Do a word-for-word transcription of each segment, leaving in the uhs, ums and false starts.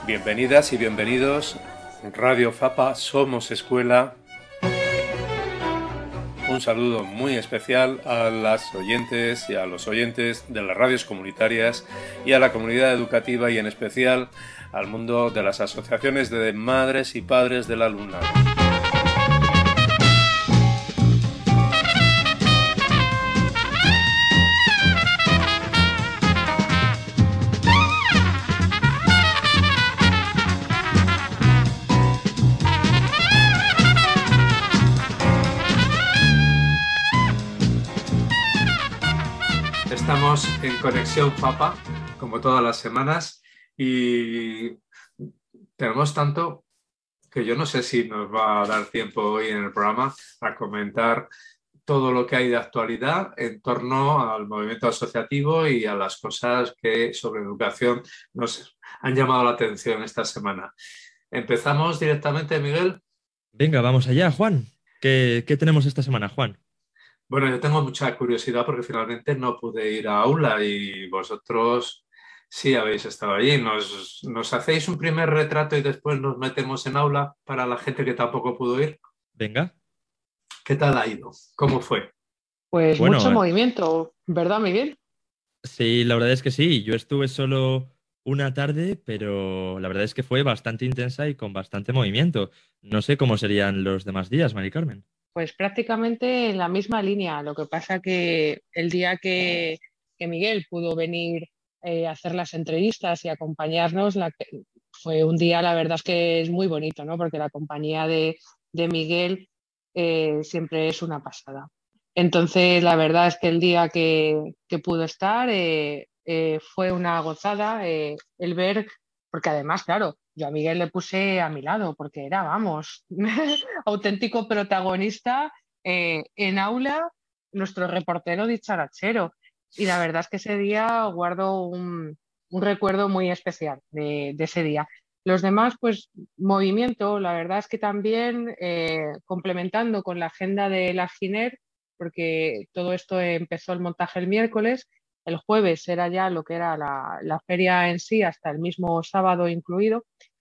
Bienvenidas y bienvenidos. Radio Fapa, somos escuela. Un saludo muy especial a las oyentes y a los oyentes de las radios comunitarias y a la comunidad educativa y en especial al mundo de las asociaciones de madres y padres del alumnado. Estamos en Conexión Fapa, como todas las semanas, y tenemos tanto que yo no sé si nos va a dar tiempo hoy en el programa a comentar todo lo que hay de actualidad en torno al movimiento asociativo y a las cosas que sobre educación nos han llamado la atención esta semana. Empezamos directamente, Miguel. Venga, vamos allá, Juan. ¿Qué, qué tenemos esta semana, Juan? Bueno, yo tengo mucha curiosidad porque finalmente no pude ir a aula y vosotros sí habéis estado allí. ¿Nos, nos hacéis un primer retrato y después nos metemos en aula para la gente que tampoco pudo ir? Venga. ¿Qué tal ha ido? ¿Cómo fue? Pues mucho Bueno, eh, movimiento, ¿verdad, Miguel? sí, la verdad es que sí. Yo estuve solo una tarde, pero la verdad es que fue bastante intensa y con bastante movimiento. No sé cómo serían los demás días, Mari Carmen. Pues prácticamente en la misma línea. Lo que pasa que el día que, que Miguel pudo venir eh, a hacer las entrevistas y acompañarnos, la que- fue un día, la verdad es que es muy bonito, ¿no? Porque la compañía de, de Miguel eh, siempre es una pasada. Entonces, la verdad es que el día que, que pudo estar eh, eh, fue una gozada eh, el ver, porque además, claro, yo a Miguel le puse a mi lado, porque era, vamos. Auténtico protagonista eh, en aula, nuestro reportero dicharachero. Y la verdad es que ese día guardo un, un recuerdo muy especial de, de ese día. Los demás, pues movimiento, la verdad es que también eh, complementando con la agenda de la Giner, porque todo esto empezó el montaje el miércoles, el jueves era ya lo que era la, la feria en sí, hasta el mismo sábado incluido,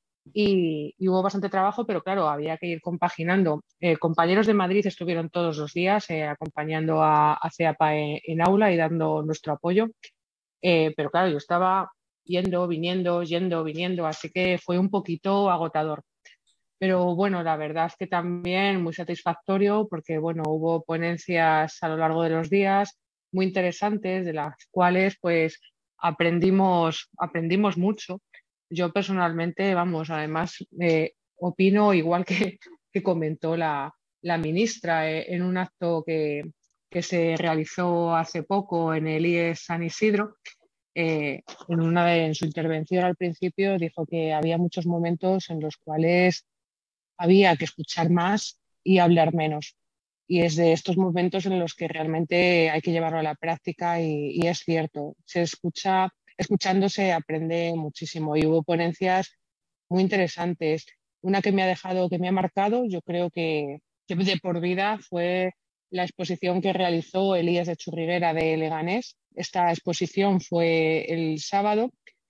y, y hubo bastante trabajo, pero claro, había que ir compaginando. Eh, compañeros de Madrid estuvieron todos los días eh, acompañando a, a CEAPA en, en aula y dando nuestro apoyo. Eh, pero claro, yo estaba yendo, viniendo, yendo, viniendo, así que fue un poquito agotador. Pero bueno, la verdad es que también muy satisfactorio porque bueno, hubo ponencias a lo largo de los días muy interesantes, de las cuales pues aprendimos, aprendimos mucho. Yo personalmente, vamos, además eh, opino igual que, que comentó la, la ministra eh, en un acto que, que se realizó hace poco en el I E S San Isidro. Eh, en una de, en su intervención al principio dijo que había muchos momentos en los cuales había que escuchar más y hablar menos. Y es de estos momentos en los que realmente hay que llevarlo a la práctica y, y es cierto, se escucha, escuchando se aprende muchísimo y hubo ponencias muy interesantes. Una que me ha dejado, que me ha marcado, yo creo que, que de por vida fue la exposición que realizó Elías de Churriguera de Leganés. Esta exposición fue el sábado.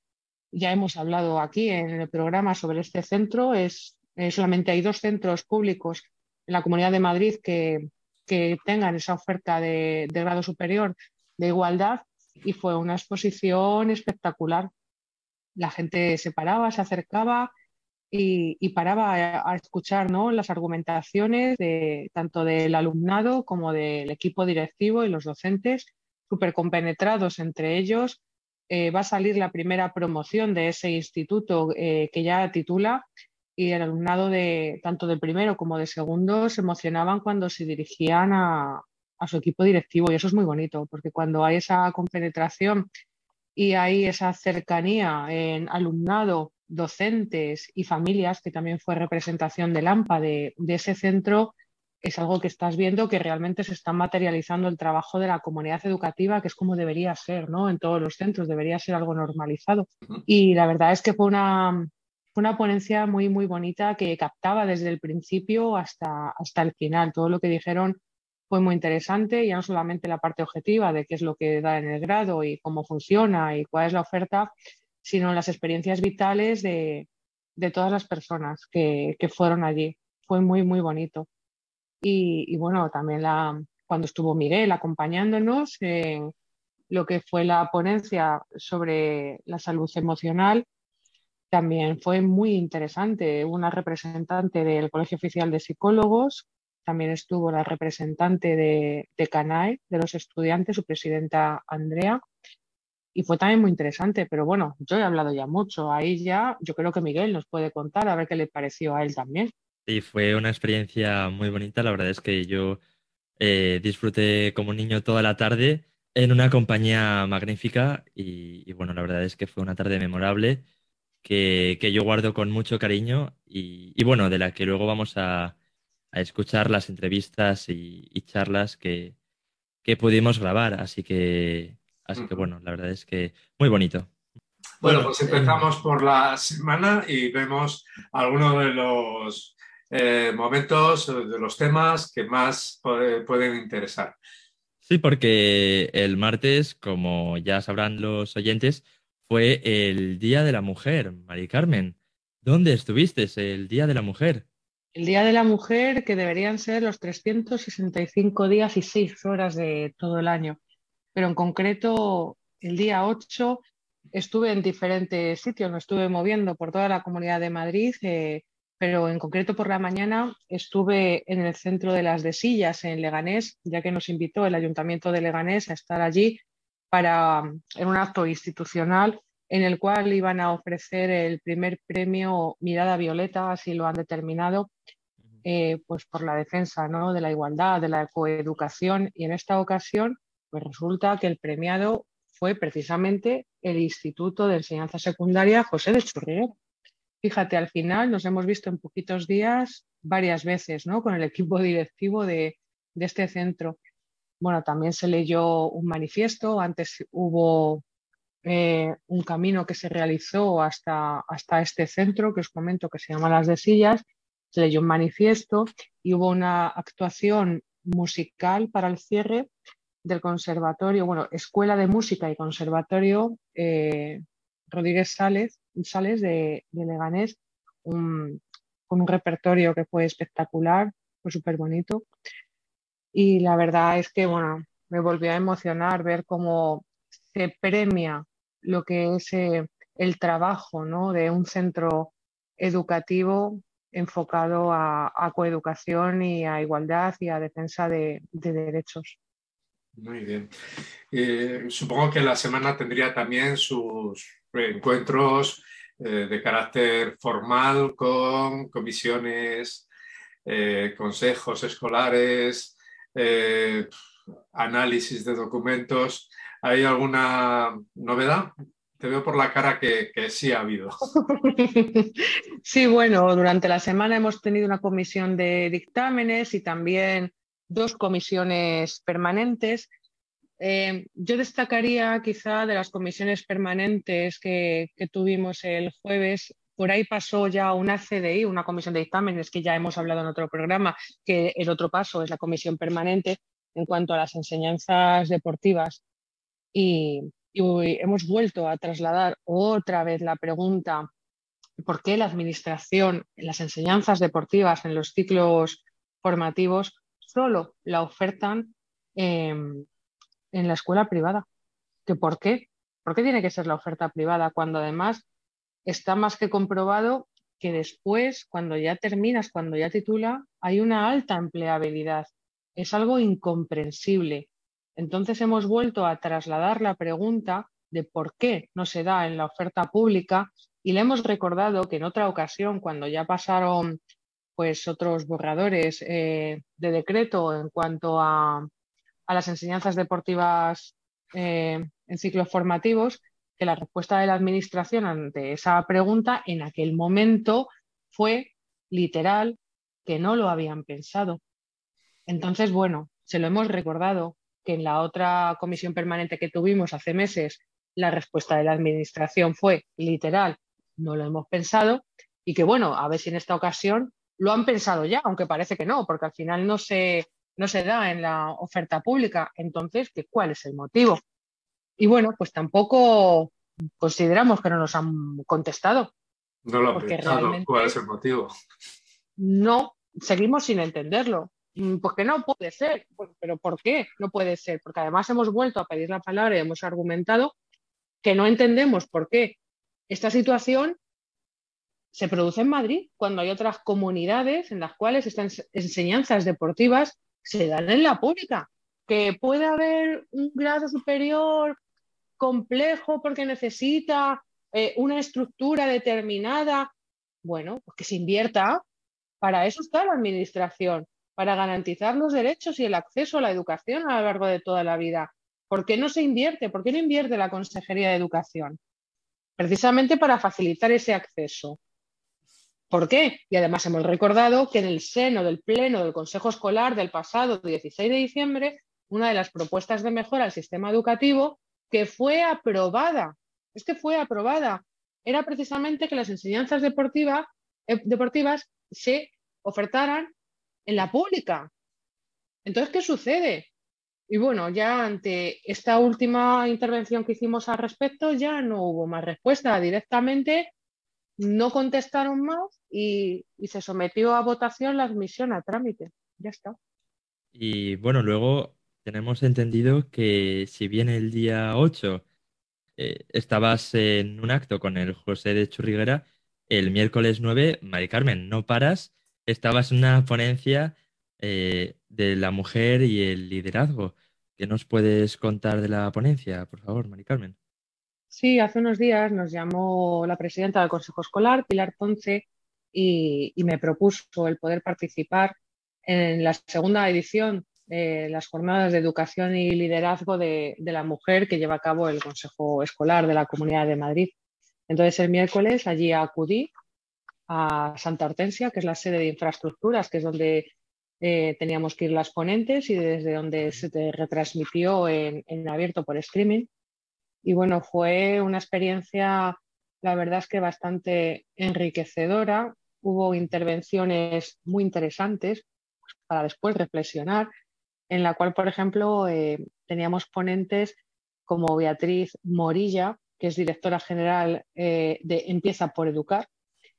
Ya hemos hablado aquí en el programa sobre este centro. Es, eh, solamente hay dos centros públicos en la Comunidad de Madrid que, que tengan esa oferta de, de grado superior de igualdad y fue una exposición espectacular. La gente se paraba, se acercaba y, y paraba a, a escuchar, ¿no?, las argumentaciones de, tanto del alumnado como del equipo directivo y los docentes, súper compenetrados entre ellos. Eh, va a salir la primera promoción de ese instituto eh, que ya titula y el alumnado de tanto de primero como de segundo se emocionaban cuando se dirigían a, a su equipo directivo y eso es muy bonito porque cuando hay esa compenetración y hay esa cercanía en alumnado, docentes y familias, que también fue representación del AMPA de, de ese centro, es algo que estás viendo que realmente se está materializando el trabajo de la comunidad educativa, que es como debería ser, ¿no? En todos los centros debería ser algo normalizado. Y la verdad es que fue una, fue una ponencia muy, muy bonita que captaba desde el principio hasta, hasta el final. Todo lo que dijeron fue muy interesante, ya no solamente la parte objetiva de qué es lo que da en el grado y cómo funciona y cuál es la oferta, sino las experiencias vitales de, de todas las personas que, que fueron allí. Fue muy, muy bonito. Y, y bueno, también la, cuando estuvo Miguel acompañándonos en lo que fue la ponencia sobre la salud emocional, también fue muy interesante. Una representante del Colegio Oficial de Psicólogos, también estuvo la representante de, de CANAE, de los estudiantes, su presidenta Andrea, y fue también muy interesante. Pero bueno, yo he hablado ya mucho. Ahí ya yo creo que Miguel nos puede contar a ver qué le pareció a él también. Y fue una experiencia muy bonita. La verdad es que yo eh, disfruté como niño toda la tarde en una compañía magnífica y, y bueno, la verdad es que fue una tarde memorable que, que yo guardo con mucho cariño y, y bueno, de la que luego vamos a, a escuchar las entrevistas y, y charlas que, que pudimos grabar. Así que, así que Ujú. bueno, la verdad es que muy bonito. Bueno, Bueno, pues em, empezamos por la semana y vemos algunos de los eh, momentos, de los temas que más puede- pueden interesar. sí, porque el martes, como ya sabrán los oyentes, fue el Día de la Mujer, Mari Carmen. ¿Dónde estuviste el Día de la Mujer? El Día de la Mujer, que deberían ser los trescientos sesenta y cinco días y seis horas de todo el año. Pero en concreto, el día ocho estuve en diferentes sitios, me estuve moviendo por toda la Comunidad de Madrid, eh, pero en concreto por la mañana estuve en el centro de las Desillas, en Leganés, ya que nos invitó el Ayuntamiento de Leganés a estar allí para, en un acto institucional en el cual iban a ofrecer el primer premio Mirada Violeta, así lo han determinado, eh, pues por la defensa, ¿no?, de la igualdad, de la coeducación. Y en esta ocasión, pues resulta que el premiado fue precisamente el Instituto de Enseñanza Secundaria José de Churriera. Fíjate, al final nos hemos visto en poquitos días varias veces, ¿no?, con el equipo directivo de, de este centro. Bueno, también se leyó un manifiesto, antes hubo eh, un camino que se realizó hasta, hasta este centro que os comento que se llama Las de Sillas, se leyó un manifiesto y hubo una actuación musical para el cierre del conservatorio, bueno, Escuela de Música y Conservatorio eh, Rodríguez Sales, Sales de, de Leganés, un, con un repertorio que fue espectacular, fue súper bonito. Y la verdad es que, bueno, me volvió a emocionar ver cómo se premia lo que es eh, el trabajo, ¿no?, de un centro educativo enfocado a, a coeducación y a igualdad y a defensa de, de derechos. Muy bien. Eh, supongo que la semana tendría también sus encuentros eh, de carácter formal con comisiones, eh, consejos escolares, eh, análisis de documentos. ¿Hay alguna novedad? Te veo por la cara que, que sí ha habido. Sí, bueno, durante la semana hemos tenido una comisión de dictámenes y también dos comisiones permanentes. Eh, yo destacaría quizá de las comisiones permanentes que, que tuvimos el jueves, por ahí pasó ya una C D I, una comisión de dictámenes, que ya hemos hablado en otro programa, que el otro paso es la comisión permanente en cuanto a las enseñanzas deportivas. Y, y hoy hemos vuelto a trasladar otra vez la pregunta: ¿por qué la administración en las enseñanzas deportivas, en los ciclos formativos, solo la ofertan eh, en la escuela privada? ¿Que por qué? ¿Por qué tiene que ser la oferta privada cuando además está más que comprobado que después, cuando ya terminas, cuando ya titula, hay una alta empleabilidad? Es algo incomprensible. Entonces hemos vuelto a trasladar la pregunta de por qué no se da en la oferta pública y le hemos recordado que en otra ocasión, cuando ya pasaron pues otros borradores eh, de decreto en cuanto a a las enseñanzas deportivas eh, en ciclos formativos, que la respuesta de la Administración ante esa pregunta en aquel momento fue literal, que no lo habían pensado. Entonces, bueno, se lo hemos recordado que en la otra comisión permanente que tuvimos hace meses, la respuesta de la Administración fue literal, no lo hemos pensado, y que bueno, a ver si en esta ocasión lo han pensado ya, aunque parece que no, porque al final no se, no se da en la oferta pública. Entonces, ¿qué, ¿cuál es el motivo? Y bueno, pues tampoco consideramos que no nos han contestado. No lo han porque pensado. ¿Cuál es realmente el motivo? no, seguimos sin entenderlo. Mm, Pues que no puede ser. Pues, ¿pero por qué no puede ser? Porque además hemos vuelto a pedir la palabra y hemos argumentado que no entendemos por qué esta situación se produce en Madrid cuando hay otras comunidades en las cuales estas enseñanzas deportivas se dan en la pública. Que puede haber un grado superior complejo porque necesita eh, una estructura determinada. Bueno, pues que se invierta. Para eso está la administración, para garantizar los derechos y el acceso a la educación a lo largo de toda la vida. ¿Por qué no se invierte? ¿Por qué no invierte la Consejería de Educación? Precisamente para facilitar ese acceso. ¿Por qué? Y además hemos recordado que en el seno del Pleno del Consejo Escolar del pasado dieciséis de diciembre, una de las propuestas de mejora al sistema educativo que fue aprobada, es que fue aprobada, era precisamente que las enseñanzas deportiva, eh, deportivas se ofertaran en la pública. Entonces, ¿qué sucede? Y bueno, ya ante esta última intervención que hicimos al respecto, ya no hubo más respuesta. Directamente no contestaron más y, y se sometió a votación la admisión a trámite. Ya está. Y bueno, luego tenemos entendido que si bien el día ocho eh, estabas en un acto con el José de Churriguera, el miércoles nueve, Mari Carmen, no paras, estabas en una ponencia eh, de la mujer y el liderazgo. ¿Qué nos puedes contar de la ponencia, por favor, Mari Carmen? Sí, hace unos días nos llamó la presidenta del Consejo Escolar, Pilar Ponce, y, y me propuso el poder participar en la segunda edición de las jornadas de educación y liderazgo de, de la mujer que lleva a cabo el Consejo Escolar de la Comunidad de Madrid. Entonces, el miércoles allí acudí a Santa Hortensia, que es la sede de infraestructuras, que es donde eh, teníamos que ir las ponentes y desde donde se te retransmitió en, en abierto por streaming. Y bueno, fue una experiencia, la verdad es que bastante enriquecedora. Hubo intervenciones muy interesantes para después reflexionar, en la cual, por ejemplo, eh, teníamos ponentes como Beatriz Morilla, que es directora general eh, de Empieza por Educar,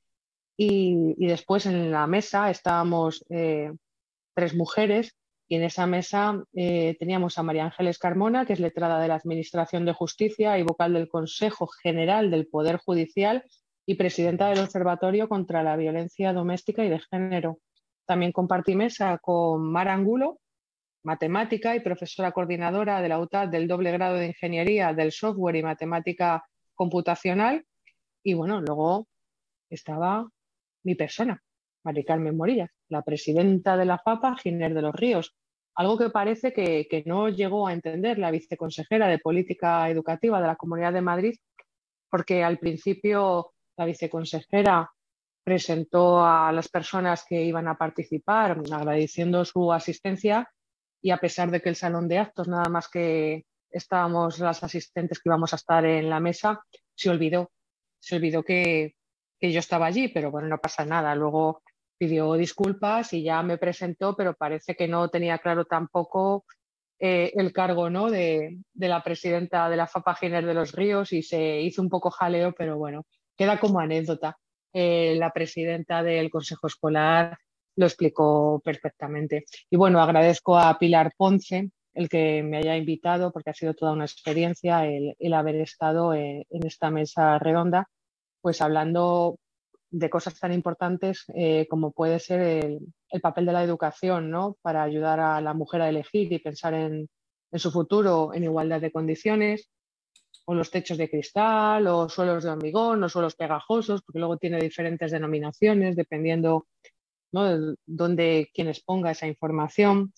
y, y después en la mesa estábamos eh, tres mujeres y en esa mesa eh, teníamos a María Ángeles Carmona, que es letrada de la Administración de Justicia y vocal del Consejo General del Poder Judicial y presidenta del Observatorio contra la Violencia Doméstica y de Género. También compartí mesa con Mar Angulo, matemática y profesora coordinadora de la U T A D del doble grado de Ingeniería del Software y Matemática Computacional. Y bueno, luego estaba mi persona, Mari Carmen Morillas, la presidenta de la FAPA, Giner de los Ríos. Algo que parece que, que no llegó a entender la viceconsejera de Política Educativa de la Comunidad de Madrid, porque al principio la viceconsejera presentó a las personas que iban a participar agradeciendo su asistencia y a pesar de que el salón de actos, nada más que estábamos las asistentes que íbamos a estar en la mesa, se olvidó, se olvidó que, que yo estaba allí, pero bueno, no pasa nada. Luego pidió disculpas y ya me presentó, pero parece que no tenía claro tampoco eh, el cargo, ¿no? de, de la presidenta de la FAPA Giner de los Ríos y se hizo un poco jaleo, pero bueno, queda como anécdota. Eh, la presidenta del Consejo Escolar lo explicó perfectamente. Y bueno, agradezco a Pilar Ponce el que me haya invitado porque ha sido toda una experiencia el, el haber estado en, en esta mesa redonda, pues hablando de cosas tan importantes eh, como puede ser el, el, papel de la educación, ¿no? Para ayudar a la mujer a elegir y pensar en, en su futuro en igualdad de condiciones, o los techos de cristal, o suelos de hormigón, o suelos pegajosos, porque luego tiene diferentes denominaciones dependiendo, ¿no? de dónde quien exponga esa información.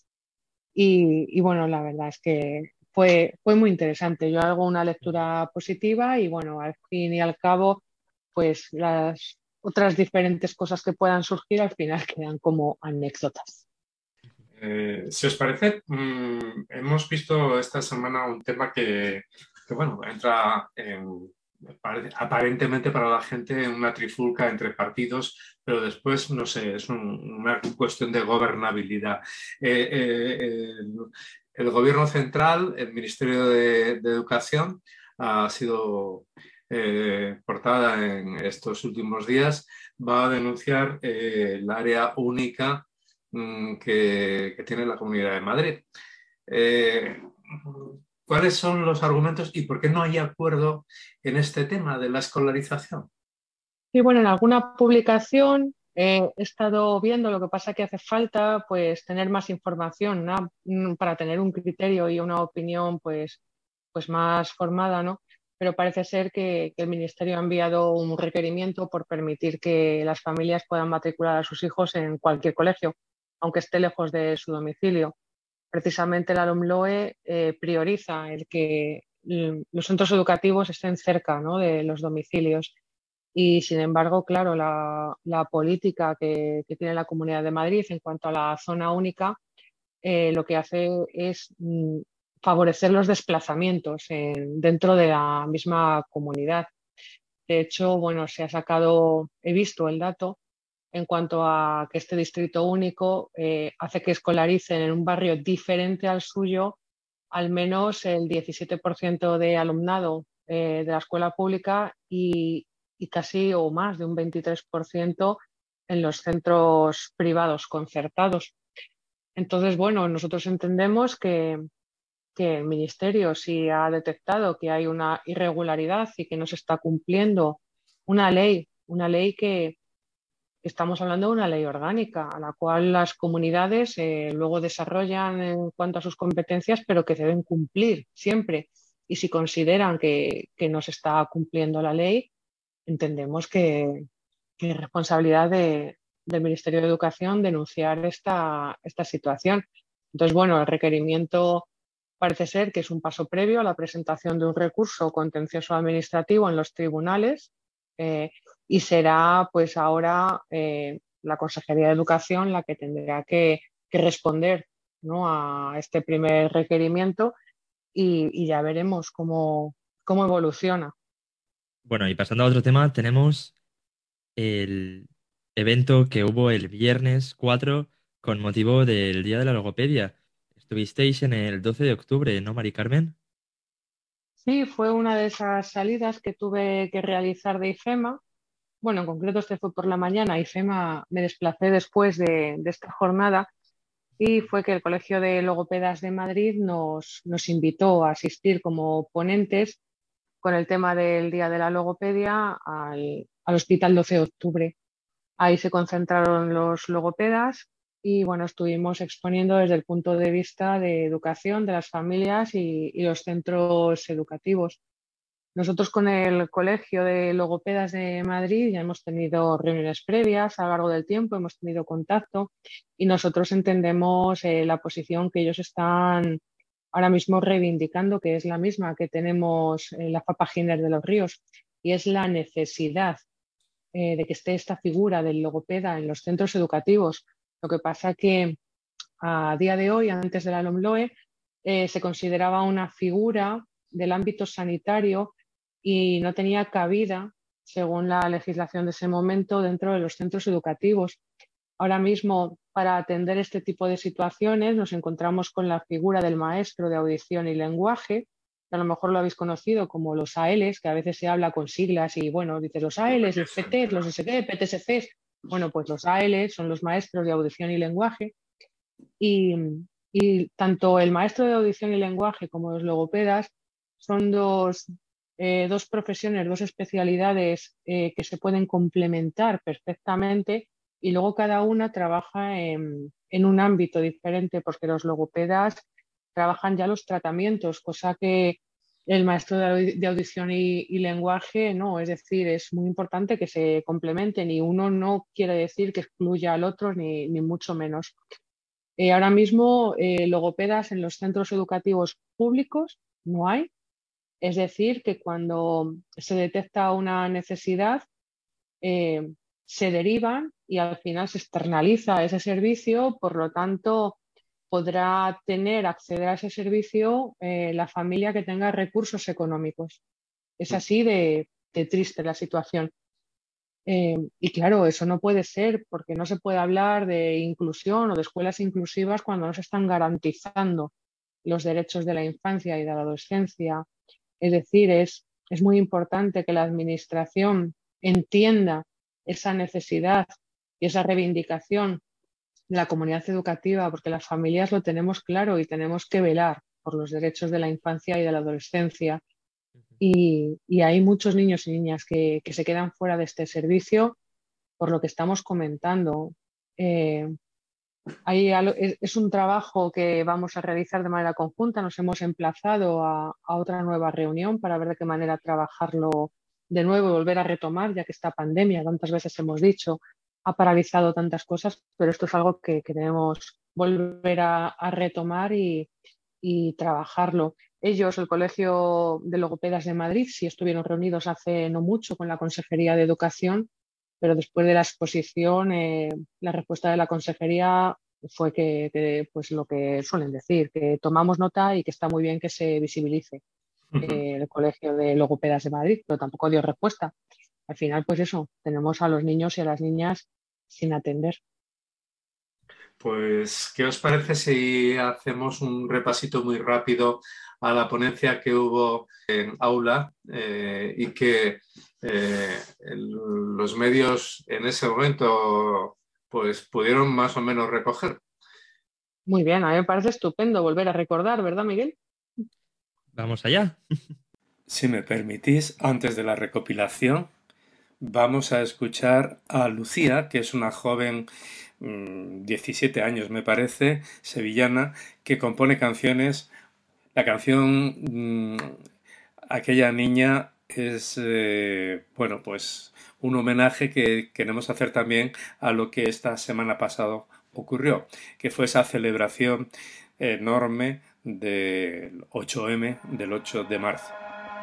Y, y, bueno, la verdad es que fue, fue muy interesante. Yo hago una lectura positiva y bueno, al fin y al cabo, pues las otras diferentes cosas que puedan surgir al final quedan como anécdotas. Eh, si os parece, mmm, hemos visto esta semana un tema que, que bueno, entra en, aparentemente para la gente en una trifulca entre partidos, pero después, no sé, es un, una cuestión de gobernabilidad. Eh, eh, el, el gobierno central, el Ministerio de, de Educación, ha sido, eh, por portada en estos últimos días, va a denunciar eh, el área única mmm, que, que tiene la Comunidad de Madrid. Eh, ¿Cuáles son los argumentos y por qué no hay acuerdo en este tema de la escolarización? Y bueno, en alguna publicación eh, he estado viendo, lo que pasa que hace falta pues tener más información, ¿no? Mm, para tener un criterio y una opinión pues, pues más formada, ¿no? Pero parece ser que, que el Ministerio ha enviado un requerimiento por permitir que las familias puedan matricular a sus hijos en cualquier colegio, aunque esté lejos de su domicilio. Precisamente la LOMLOE eh, prioriza el que mm, los centros educativos estén cerca, ¿no?, de los domicilios. Y sin embargo, claro, la, la política que, que tiene la Comunidad de Madrid en cuanto a la zona única, eh, lo que hace es mm, favorecer los desplazamientos en- dentro de la misma comunidad. De hecho, bueno, se ha sacado, he visto el dato en cuanto a que este distrito único eh, hace que escolaricen en un barrio diferente al suyo al menos el diecisiete por ciento de alumnado eh, de la escuela pública y, y casi o más de un veintitrés por ciento en los centros privados concertados. Entonces, bueno, nosotros entendemos que, que el Ministerio, si ha detectado que hay una irregularidad y que no se está cumpliendo una ley, una ley que estamos hablando de una ley orgánica, a la cual las comunidades eh, luego desarrollan en cuanto a sus competencias, pero que deben cumplir siempre. Y si consideran que, que no se está cumpliendo la ley, entendemos que, que es responsabilidad de- del Ministerio de Educación denunciar esta, esta situación. Entonces, bueno, el requerimiento parece ser que es un paso previo a la presentación de un recurso contencioso administrativo en los tribunales, eh, y será pues ahora eh, la Consejería de Educación la que tendrá que, que responder, ¿no?, a este primer requerimiento y, y ya veremos cómo, cómo evoluciona. Bueno, y pasando a otro tema, tenemos el evento que hubo el viernes cuatro con motivo del Día de la Logopedia. Estuvisteis en el doce de octubre, ¿no, Mari Carmen? Sí, fue una de esas salidas que tuve que realizar de IFEMA. Bueno, en concreto este fue por la mañana. IFEMA me desplacé después de, de esta jornada y fue que el Colegio de Logopedas de Madrid nos, nos invitó a asistir como ponentes con el tema del Día de la Logopedia al, al Hospital doce de octubre. Ahí se concentraron los logopedas y bueno, estuvimos exponiendo desde el punto de vista de educación de las familias y, y los centros educativos. Nosotros con el Colegio de Logopedas de Madrid ya hemos tenido reuniones previas a lo largo del tiempo, hemos tenido contacto y nosotros entendemos eh, la posición que ellos están ahora mismo reivindicando, que es la misma que tenemos en la FAPA Giner de los Ríos, y es la necesidad eh, de que esté esta figura del logopeda en los centros educativos. Lo que pasa que a día de hoy, antes de la LOMLOE, eh, se consideraba una figura del ámbito sanitario y no tenía cabida, según la legislación de ese momento, dentro de los centros educativos. Ahora mismo, para atender este tipo de situaciones, nos encontramos con la figura del maestro de audición y lenguaje, que a lo mejor lo habéis conocido como los A Ls, que a veces se habla con siglas y, bueno, dices los A Ls, los P Ts, los S T, P T S Cs. Bueno, pues los A Ls son los maestros de audición y lenguaje y, y tanto el maestro de audición y lenguaje como los logopedas son dos, eh, dos profesiones, dos especialidades eh, que se pueden complementar perfectamente y luego cada una trabaja en, en un ámbito diferente porque los logopedas trabajan ya los tratamientos, cosa que el maestro de, audi- de audición y, y lenguaje no, es decir, es muy importante que se complementen y uno no quiere decir que excluya al otro ni, ni mucho menos. Eh, ahora mismo, eh, logopedas en los centros educativos públicos no hay. Es decir, que cuando se detecta una necesidad, eh, se derivan y al final se externaliza ese servicio, por lo tanto, podrá tener, acceder a ese servicio eh, la familia que tenga recursos económicos. Es así de, de triste la situación. Eh, y claro, eso no puede ser porque no se puede hablar de inclusión o de escuelas inclusivas cuando no se están garantizando los derechos de la infancia y de la adolescencia. Es decir, es es muy importante que la Administración entienda esa necesidad y esa reivindicación de la comunidad educativa, porque las familias lo tenemos claro y tenemos que velar por los derechos de la infancia y de la adolescencia. Y, y hay muchos niños y niñas que, que se quedan fuera de este servicio por lo que estamos comentando. Eh, hay, es, es un trabajo que vamos a realizar de manera conjunta. Nos hemos emplazado a, a otra nueva reunión para ver de qué manera trabajarlo de nuevo y volver a retomar, ya que esta pandemia, tantas veces hemos dicho, ha paralizado tantas cosas, pero esto es algo que, que debemos volver a, a retomar y, y trabajarlo. Ellos, el Colegio de Logopedas de Madrid, sí estuvieron reunidos hace no mucho con la Consejería de Educación, pero después de la exposición, eh, la respuesta de la consejería fue que, que, pues lo que suelen decir, que tomamos nota y que está muy bien que se visibilice eh, el Colegio de Logopedas de Madrid, pero tampoco dio respuesta. Al final, pues eso, tenemos a los niños y a las niñas sin atender. Pues, ¿qué os parece si hacemos un repasito muy rápido a la ponencia que hubo en aula eh, y que eh, el, los medios en ese momento pues pudieron más o menos recoger? Muy bien, a mí me parece estupendo volver a recordar, ¿verdad, Miguel? Vamos allá. Si me permitís, antes de la recopilación, vamos a escuchar a Lucía, que es una joven, mmm, diecisiete años me parece, sevillana, que compone canciones. La canción mmm, Aquella niña es, eh, bueno, pues un homenaje que queremos hacer también a lo que esta semana pasada ocurrió, que fue esa celebración enorme del ocho eme, del ocho de marzo.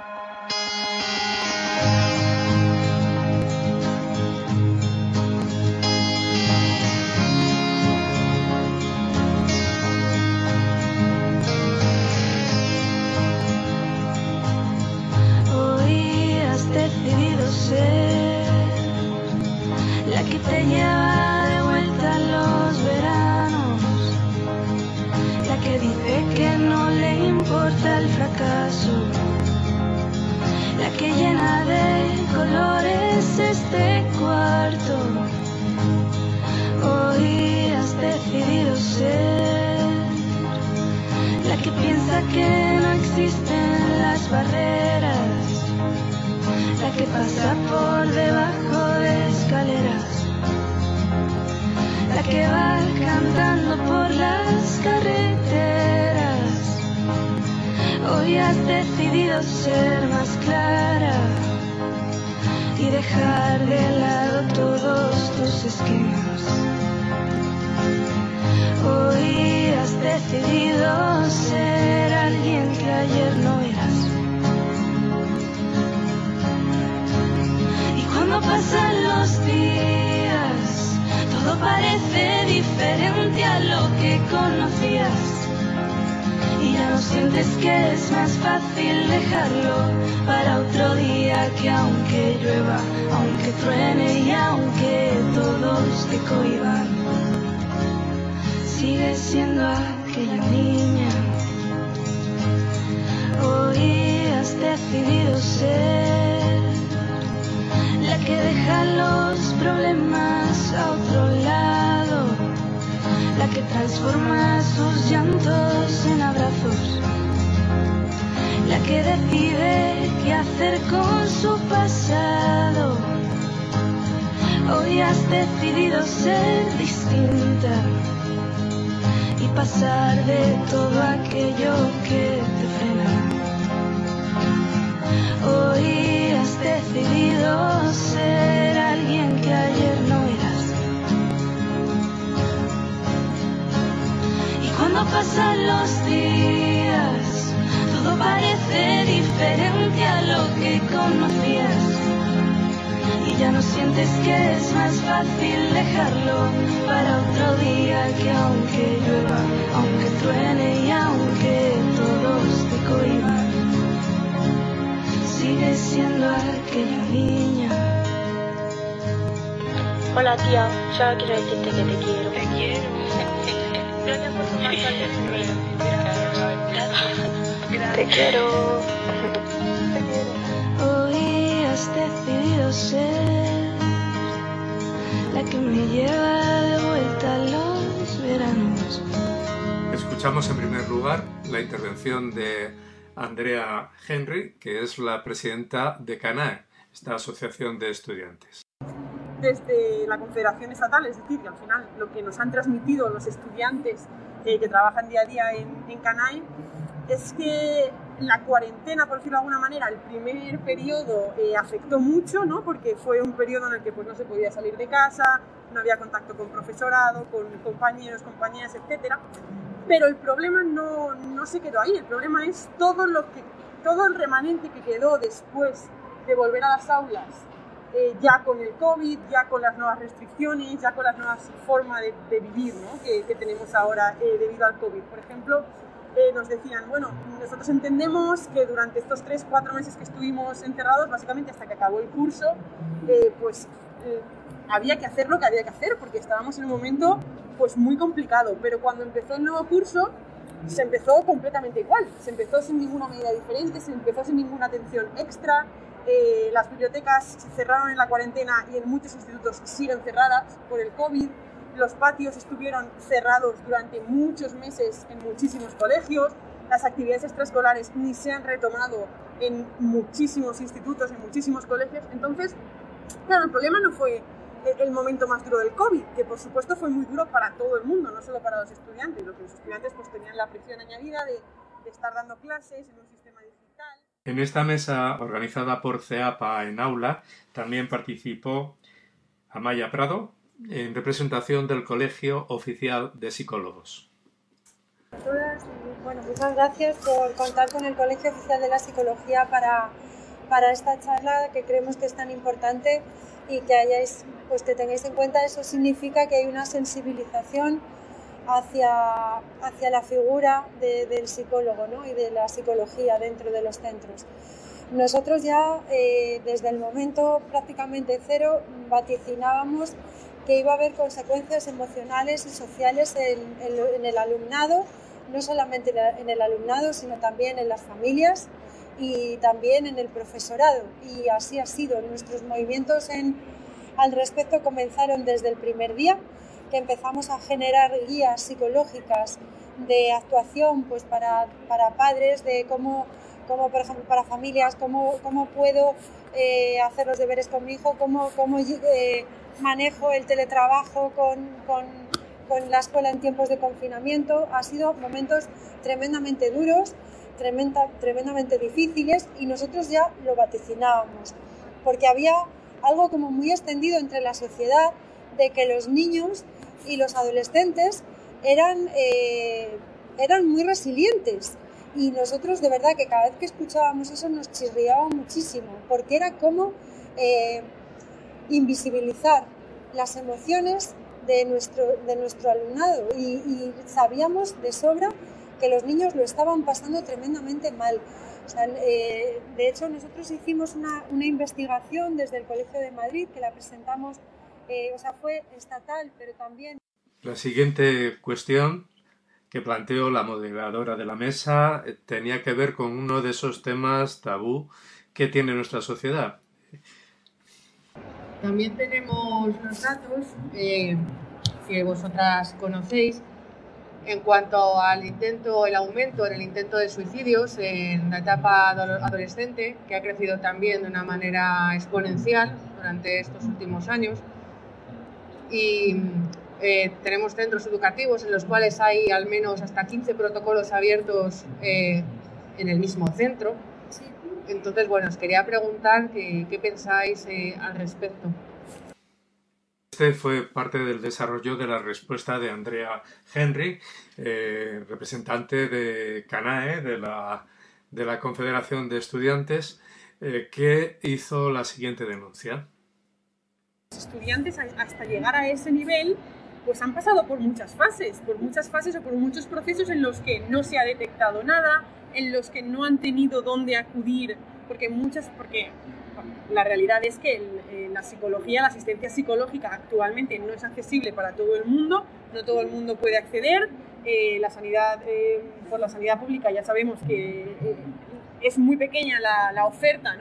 Decidido ser la que te lleva de vuelta a los veranos, la que dice que no le importa el fracaso, la que llena de colores este cuarto. Hoy has decidido ser la que piensa que no existen las barreras, la que pasa por debajo de escaleras, la que va cantando por las carreteras. Hoy has decidido ser más clara y dejar de lado todos tus esquemas. Hoy has decidido ser alguien que ayer no eras. Cuando pasan los días, todo parece diferente a lo que conocías. Y ya no sientes que es más fácil dejarlo para otro día, que aunque llueva, aunque truene y aunque todos te cohiban, sigues siendo aquella niña. Hoy has decidido ser la que deja los problemas a otro lado, la que transforma sus llantos en abrazos, la que decide qué hacer con su pasado. Hoy has decidido ser distinta y pasar de todo aquello que te frena. Hoy has decidido ser alguien que ayer no eras. Y cuando pasan los días, todo parece diferente a lo que conocías. Y ya no sientes que es más fácil dejarlo para otro día, que aunque llueva, aunque truene y aunque todos te cohiban, sigues siendo aquella niña. Hola tía, solo quiero decirte que te quiero. Te quiero. Gracias por tomar parte conmigo. Te quiero. Te quiero. has decidido ser la que me lleva de vuelta a los veranos. Escuchamos en primer lugar la intervención de Andrea Henry, que es la presidenta de CANAE, esta asociación de estudiantes. Desde la Confederación Estatal, es decir, que al final lo que nos han transmitido los estudiantes eh, que trabajan día a día en, en CANAE es que la cuarentena, por decirlo de alguna manera, el primer periodo eh, afectó mucho, ¿no? Porque fue un periodo en el que pues, no se podía salir de casa, no había contacto con profesorado, con compañeros, compañeras, etcétera. Pero el problema no, no se quedó ahí, el problema es todo, lo que, todo el remanente que quedó después de volver a las aulas, eh, ya con el COVID, ya con las nuevas restricciones, ya con las nuevas formas de, de vivir, ¿no? que, que tenemos ahora eh, debido al COVID. Por ejemplo, eh, nos decían, bueno, nosotros entendemos que durante estos tres, cuatro meses que estuvimos encerrados, básicamente hasta que acabó el curso, eh, pues eh, había que hacer lo que había que hacer, porque estábamos en un momento pues muy complicado, pero cuando empezó el nuevo curso se empezó completamente igual, se empezó sin ninguna medida diferente, se empezó sin ninguna atención extra, eh, las bibliotecas se cerraron en la cuarentena y en muchos institutos siguen cerradas por el COVID, los patios estuvieron cerrados durante muchos meses en muchísimos colegios, las actividades extraescolares ni se han retomado en muchísimos institutos, en muchísimos colegios. Entonces, claro, el problema no fue el momento más duro del COVID, que por supuesto fue muy duro para todo el mundo, no solo para los estudiantes. Lo que los estudiantes pues tenían la presión añadida de, de estar dando clases en un sistema digital. En esta mesa organizada por CEAPA en aula también participó Amaya Prado en representación del Colegio Oficial de Psicólogos. A todas, bueno, muchas gracias por contar con el Colegio Oficial de la Psicología para, para esta charla que creemos que es tan importante y que hayáis, pues que tengáis en cuenta. Eso significa que hay una sensibilización hacia, hacia la figura de, del psicólogo, ¿no? Y de la psicología dentro de los centros. Nosotros ya eh, desde el momento prácticamente cero vaticinábamos que iba a haber consecuencias emocionales y sociales en, en, en el alumnado, no solamente en el alumnado, sino también en las familias y también en el profesorado. Y así ha sido. Nuestros movimientos en, al respecto comenzaron desde el primer día, que empezamos a generar guías psicológicas de actuación pues, para, para padres, de cómo, cómo, por ejemplo, para familias, cómo, cómo puedo eh, hacer los deberes con mi hijo, cómo, cómo eh, manejo el teletrabajo con, con, con la escuela en tiempos de confinamiento. Ha sido momentos tremendamente duros, tremenda, tremendamente difíciles, y nosotros ya lo vaticinábamos, porque había algo como muy extendido entre la sociedad de que los niños y los adolescentes eran, eh, eran muy resilientes, y nosotros de verdad que cada vez que escuchábamos eso nos chirriaba muchísimo, porque era como eh, invisibilizar las emociones de nuestro, de nuestro alumnado, y, y sabíamos de sobra que los niños lo estaban pasando tremendamente mal. O sea, eh, de hecho, nosotros hicimos una, una investigación desde el Colegio de Madrid, que la presentamos, eh, o sea, fue estatal, pero también... La siguiente cuestión que planteó la moderadora de la mesa tenía que ver con uno de esos temas tabú que tiene nuestra sociedad. También tenemos los datos eh, que vosotras conocéis en cuanto al intento, el aumento en el intento de suicidios en la etapa adolescente, que ha crecido también de una manera exponencial durante estos últimos años. Y eh, tenemos centros educativos en los cuales hay al menos hasta quince protocolos abiertos eh, en el mismo centro. Entonces, bueno, os quería preguntar qué, qué pensáis eh, al respecto. Este fue parte del desarrollo de la respuesta de Andrea Henry, eh, representante de CANAE, de la, de la Confederación de Estudiantes, eh, que hizo la siguiente denuncia. Los estudiantes, hasta llegar a ese nivel, pues han pasado por muchas fases, por muchas fases o por muchos procesos en los que no se ha detectado nada, en los que no han tenido dónde acudir, porque muchas, porque la realidad es que el, eh, la psicología, la asistencia psicológica actualmente no es accesible para todo el mundo, no todo el mundo puede acceder, eh, la sanidad, eh, por la sanidad pública ya sabemos que eh, es muy pequeña la, la oferta, ¿no?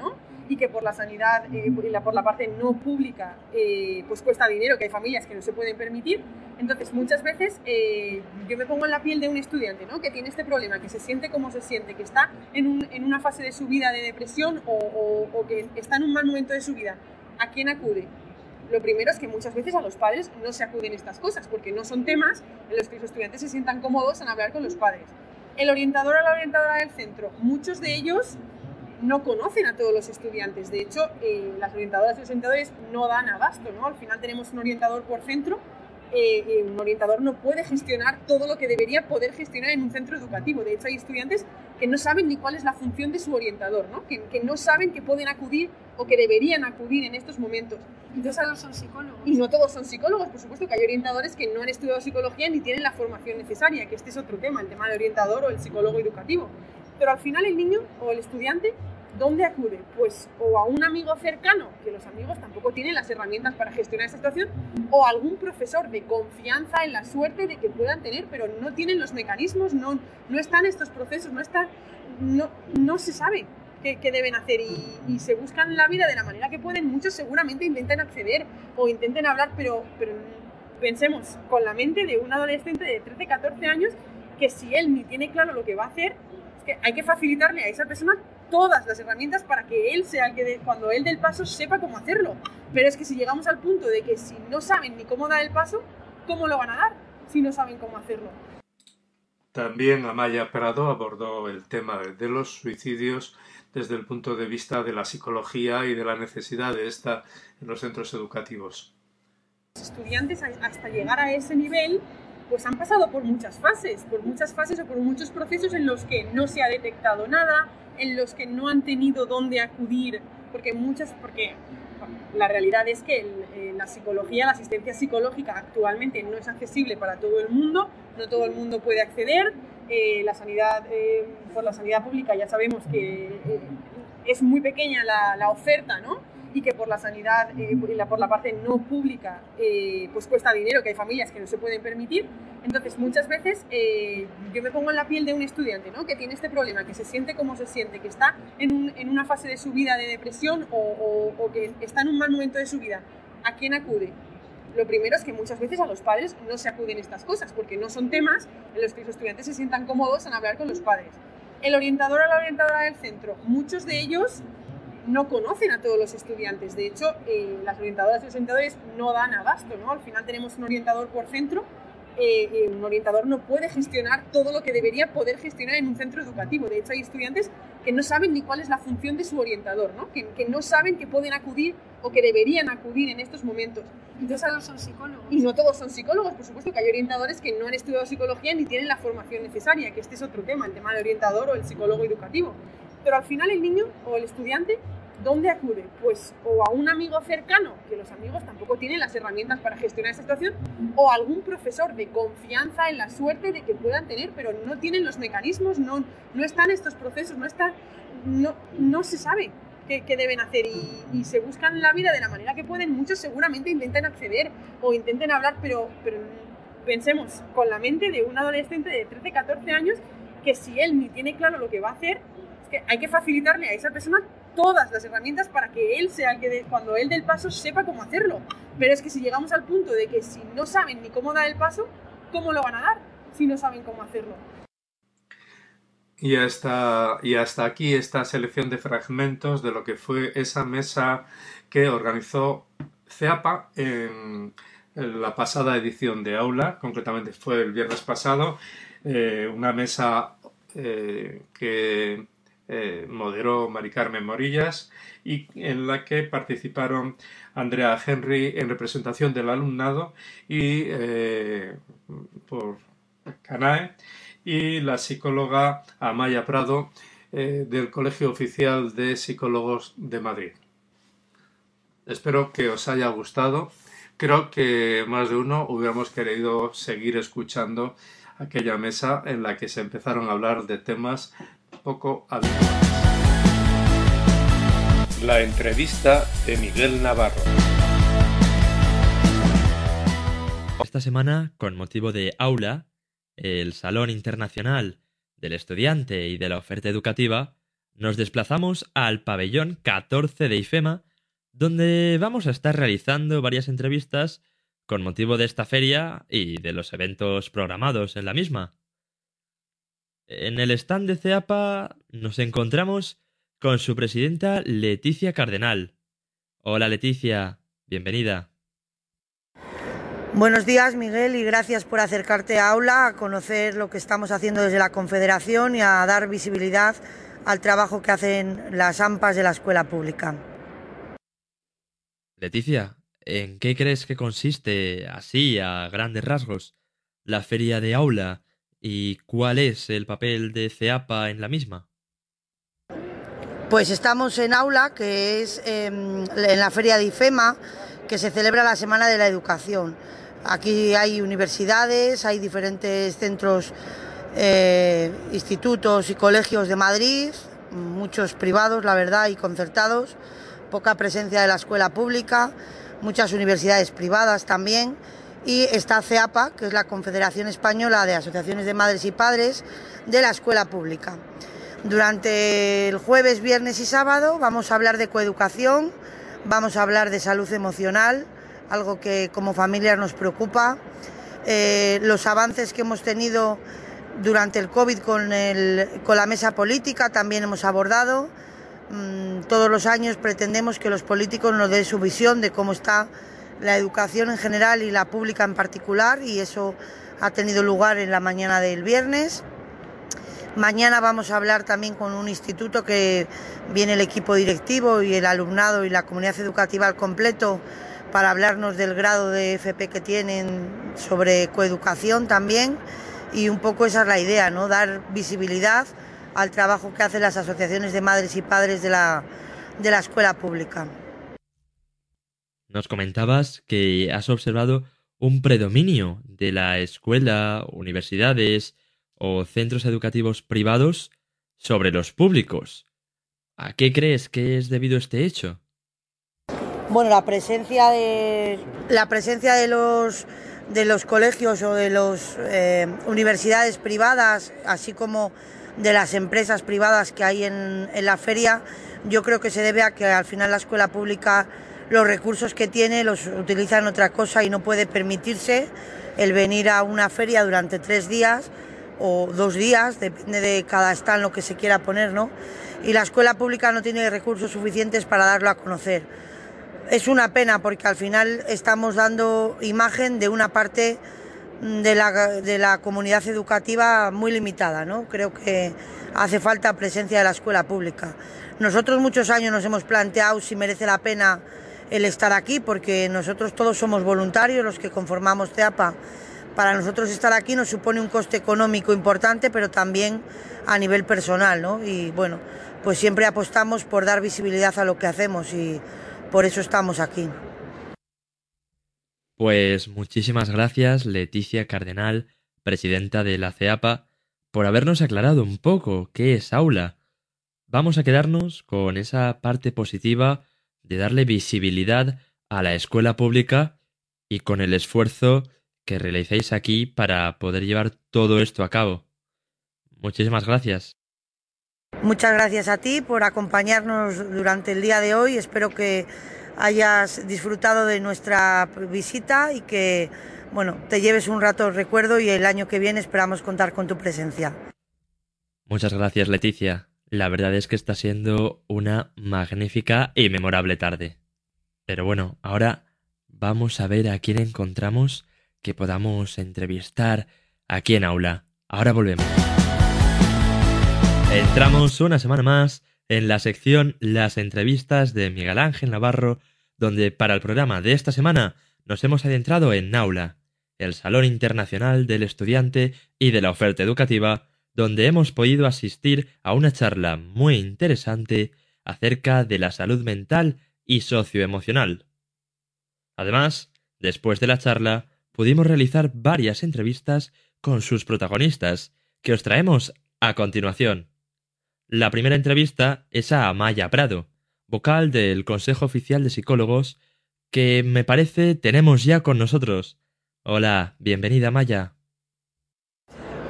y que por la sanidad, eh, y la, por la parte no pública, eh, pues cuesta dinero, que hay familias que no se pueden permitir. Entonces, muchas veces eh, yo me pongo en la piel de un estudiante, ¿no?, que tiene este problema, que se siente como se siente, que está en, un, en una fase de su vida de depresión o, o, o que está en un mal momento de su vida. ¿A quién acude? Lo primero es que muchas veces a los padres no se acuden estas cosas, porque no son temas en los que los estudiantes se sientan cómodos en hablar con los padres. El orientador o la orientadora del centro, muchos de ellos no conocen a todos los estudiantes. De hecho, eh, las orientadoras y los orientadores no dan abasto, ¿no? Al final tenemos un orientador por centro. Eh, un orientador no puede gestionar todo lo que debería poder gestionar en un centro educativo. De hecho, hay estudiantes que no saben ni cuál es la función de su orientador, ¿no? Que, que no saben que pueden acudir o que deberían acudir en estos momentos. Entonces, todos son psicólogos. Y no todos son psicólogos, por supuesto que hay orientadores que no han estudiado psicología ni tienen la formación necesaria, que este es otro tema, el tema del orientador o el psicólogo educativo. Pero al final el niño o el estudiante, ¿dónde acude? Pues o a un amigo cercano, que los amigos tampoco tienen las herramientas para gestionar esta situación, o a algún profesor de confianza en la suerte de que puedan tener, pero no tienen los mecanismos, no, no están estos procesos, no, está, no, no se sabe qué, qué deben hacer y, y se buscan la vida de la manera que pueden. Muchos seguramente intentan acceder o intenten hablar, pero, pero pensemos con la mente de un adolescente de trece, catorce años, que si él ni tiene claro lo que va a hacer, es que hay que facilitarle a esa persona todas las herramientas para que él sea el que de, cuando él dé el paso sepa cómo hacerlo. Pero es que si llegamos al punto de que si no saben ni cómo dar el paso, ¿cómo lo van a dar si no saben cómo hacerlo? También Amaya Prado abordó el tema de los suicidios desde el punto de vista de la psicología y de la necesidad de esta en los centros educativos. Los estudiantes hasta llegar a ese nivel pues han pasado por muchas fases, por muchas fases o por muchos procesos en los que no se ha detectado nada, en los que no han tenido dónde acudir, porque muchas, porque la realidad es que el, eh, la psicología, la asistencia psicológica actualmente no es accesible para todo el mundo, no todo el mundo puede acceder, eh, la sanidad, eh, por la sanidad pública ya sabemos que eh, es muy pequeña la, la oferta, ¿no? Y que por la sanidad, eh, por la parte no pública, eh, pues cuesta dinero, que hay familias que no se pueden permitir. Entonces, muchas veces eh, yo me pongo en la piel de un estudiante, ¿no?, que tiene este problema, que se siente como se siente, que está en, un, en una fase de su vida de depresión o, o, o que está en un mal momento de su vida. ¿A quién acude? Lo primero es que muchas veces a los padres no se acuden estas cosas, porque no son temas en los que los estudiantes se sientan cómodos en hablar con los padres. El orientador o la orientadora del centro, muchos de ellos no conocen a todos los estudiantes. De hecho, eh, las orientadoras y los orientadores no dan abasto, ¿no? Al final tenemos un orientador por centro. Eh, eh, un orientador no puede gestionar todo lo que debería poder gestionar en un centro educativo. De hecho, hay estudiantes que no saben ni cuál es la función de su orientador, ¿no? Que, que no saben que pueden acudir o que deberían acudir en estos momentos. Entonces, todos son psicólogos. Y no todos son psicólogos, por supuesto que hay orientadores que no han estudiado psicología ni tienen la formación necesaria, que este es otro tema, el tema del orientador o el psicólogo educativo. Pero al final el niño o el estudiante, ¿dónde acude? Pues o a un amigo cercano, que los amigos tampoco tienen las herramientas para gestionar esta situación, o a algún profesor de confianza en la suerte de que puedan tener, pero no tienen los mecanismos, no, no están estos procesos, no, está, no, no se sabe qué, qué deben hacer y, y se buscan la vida de la manera que pueden. Muchos seguramente intentan acceder o intenten hablar, pero, pero pensemos con la mente de un adolescente de trece, catorce años, que si él ni tiene claro lo que va a hacer, es que hay que facilitarle a esa persona todas las herramientas para que él sea el que de, cuando él dé el paso sepa cómo hacerlo. Pero es que si llegamos al punto de que si no saben ni cómo dar el paso, ¿cómo lo van a dar si no saben cómo hacerlo? Y hasta, y hasta aquí esta selección de fragmentos de lo que fue esa mesa que organizó CEAPA en, en la pasada edición de Aula, concretamente fue el viernes pasado, eh, una mesa eh, que Eh, moderó Mari Carmen Morillas y en la que participaron Andrea Henry en representación del alumnado y eh, por CANAE y la psicóloga Amaya Prado eh, del Colegio Oficial de Psicólogos de Madrid. Espero que os haya gustado. Creo que más de uno hubiéramos querido seguir escuchando aquella mesa en la que se empezaron a hablar de temas poco habituales. La entrevista de Miguel Navarro. Esta semana, con motivo de Aula, el Salón Internacional del Estudiante y de la Oferta Educativa, nos desplazamos al pabellón catorce de IFEMA, donde vamos a estar realizando varias entrevistas con motivo de esta feria y de los eventos programados en la misma. En el stand de CEAPA nos encontramos con su presidenta Leticia Cardenal. Hola Leticia, bienvenida. Buenos días, Miguel, y gracias por acercarte a Aula, a conocer lo que estamos haciendo desde la Confederación y a dar visibilidad al trabajo que hacen las A M P As de la escuela pública. Leticia, ¿en qué crees que consiste, así a grandes rasgos, la feria de Aula y cuál es el papel de CEAPA en la misma? Pues estamos en Aula, que es eh, en la feria de IFEMA, que se celebra la Semana de la Educación. Aquí hay universidades, hay diferentes centros, eh, institutos y colegios de Madrid, muchos privados, la verdad, y concertados, poca presencia de la escuela pública, muchas universidades privadas también, y está CEAPA, que es la Confederación Española de Asociaciones de Madres y Padres de la Escuela Pública. Durante el jueves, viernes y sábado vamos a hablar de coeducación, vamos a hablar de salud emocional, algo que como familias nos preocupa, eh, los avances que hemos tenido durante el COVID con, el, con la mesa política también hemos abordado. Mm, todos los años pretendemos que los políticos nos den su visión de cómo está la educación en general y la pública en particular, y eso ha tenido lugar en la mañana del viernes. Mañana vamos a hablar también con un instituto que viene el equipo directivo y el alumnado y la comunidad educativa al completo para hablarnos del grado de F P que tienen sobre coeducación también, y un poco esa es la idea, ¿no? Dar visibilidad al trabajo que hacen las asociaciones de madres y padres de la, de la escuela pública. Nos comentabas que has observado un predominio de la escuela, universidades o centros educativos privados sobre los públicos. ¿A qué crees que es debido este hecho? Bueno, la presencia de la presencia de los de los colegios o de las eh, universidades privadas, así como de las empresas privadas que hay en, en la feria, yo creo que se debe a que al final la escuela pública los recursos que tiene los utiliza en otra cosa y no puede permitirse el venir a una feria durante tres días o dos días, depende de cada stand lo que se quiera poner, ¿no? Y la escuela pública no tiene recursos suficientes para darlo a conocer. Es una pena porque al final estamos dando imagen de una parte de la, de la comunidad educativa muy limitada, ¿no? Creo que hace falta presencia de la escuela pública. Nosotros muchos años nos hemos planteado si merece la pena el estar aquí, porque nosotros todos somos voluntarios, los que conformamos CEAPA. Para nosotros estar aquí nos supone un coste económico importante, pero también a nivel personal, ¿no? Y bueno, pues siempre apostamos por dar visibilidad a lo que hacemos y por eso estamos aquí. Pues muchísimas gracias, Leticia Cardenal, presidenta de la CEAPA, por habernos aclarado un poco qué es Aula. Vamos a quedarnos con esa parte positiva de darle visibilidad a la escuela pública y con el esfuerzo que realicéis aquí para poder llevar todo esto a cabo. Muchísimas gracias. Muchas gracias a ti por acompañarnos durante el día de hoy. Espero que hayas disfrutado de nuestra visita y que, bueno, te lleves un rato de recuerdo, y el año que viene esperamos contar con tu presencia. Muchas gracias, Leticia. La verdad es que está siendo una magnífica y memorable tarde. Pero bueno, ahora vamos a ver a quién encontramos que podamos entrevistar aquí en Aula. Ahora volvemos. Entramos una semana más en la sección Las entrevistas de Miguel Ángel Navarro, donde para el programa de esta semana nos hemos adentrado en Aula, el Salón Internacional del Estudiante y de la Oferta Educativa, donde hemos podido asistir a una charla muy interesante acerca de la salud mental y socioemocional. Además, después de la charla, pudimos realizar varias entrevistas con sus protagonistas, que os traemos a continuación. La primera entrevista es a Amaya Prado, vocal del Consejo Oficial de Psicólogos, que me parece tenemos ya con nosotros. Hola, bienvenida Amaya.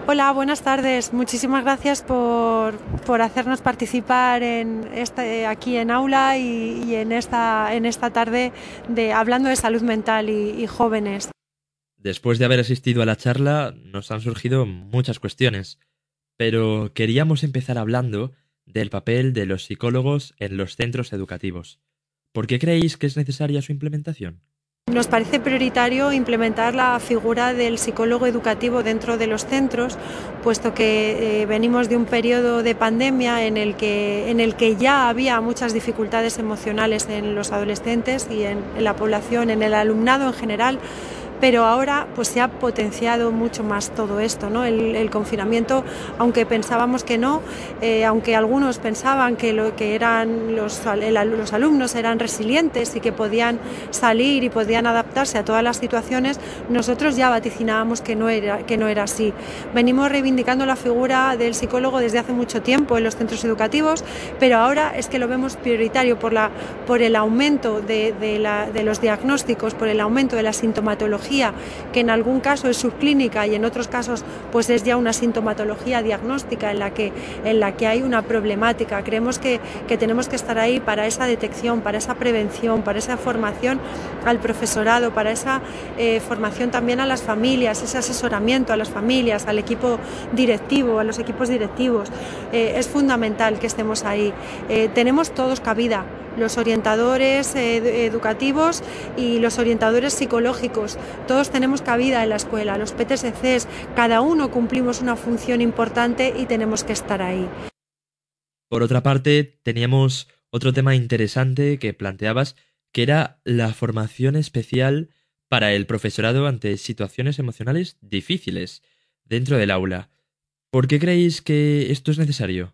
Hola, buenas tardes. Muchísimas gracias por, por hacernos participar en este, aquí en Aula y, y en, esta, en esta tarde de, hablando de salud mental y, y jóvenes. Después de haber asistido a la charla, nos han surgido muchas cuestiones, pero queríamos empezar hablando del papel de los psicólogos en los centros educativos. ¿Por qué creéis que es necesaria su implementación? Nos parece prioritario implementar la figura del psicólogo educativo dentro de los centros, puesto que eh, venimos de un periodo de pandemia en el que, en el que ya había muchas dificultades emocionales en los adolescentes y en, en la población, en el alumnado en general. Pero ahora pues se ha potenciado mucho más todo esto, ¿no? El, el confinamiento, aunque pensábamos que no, eh, aunque algunos pensaban que lo que eran los, el, los alumnos eran resilientes y que podían salir y podían adaptarse a todas las situaciones, nosotros ya vaticinábamos que no era, que no era así. Venimos reivindicando la figura del psicólogo desde hace mucho tiempo en los centros educativos, pero ahora es que lo vemos prioritario por, la, por el aumento de, de, la, de los diagnósticos, por el aumento de la sintomatología, que en algún caso es subclínica y en otros casos pues es ya una sintomatología diagnóstica en la que, en la que hay una problemática. Creemos que, que tenemos que estar ahí para esa detección, para esa prevención, para esa formación al profesorado, para esa eh, formación también a las familias, ese asesoramiento a las familias, al equipo directivo, a los equipos directivos. Eh, es fundamental que estemos ahí. Eh, tenemos todos cabida. Los orientadores eh, educativos y los orientadores psicológicos, todos tenemos cabida en la escuela, los P T S Cs, cada uno cumplimos una función importante y tenemos que estar ahí. Por otra parte, teníamos otro tema interesante que planteabas, que era la formación especial para el profesorado ante situaciones emocionales difíciles dentro del aula. ¿Por qué creéis que esto es necesario?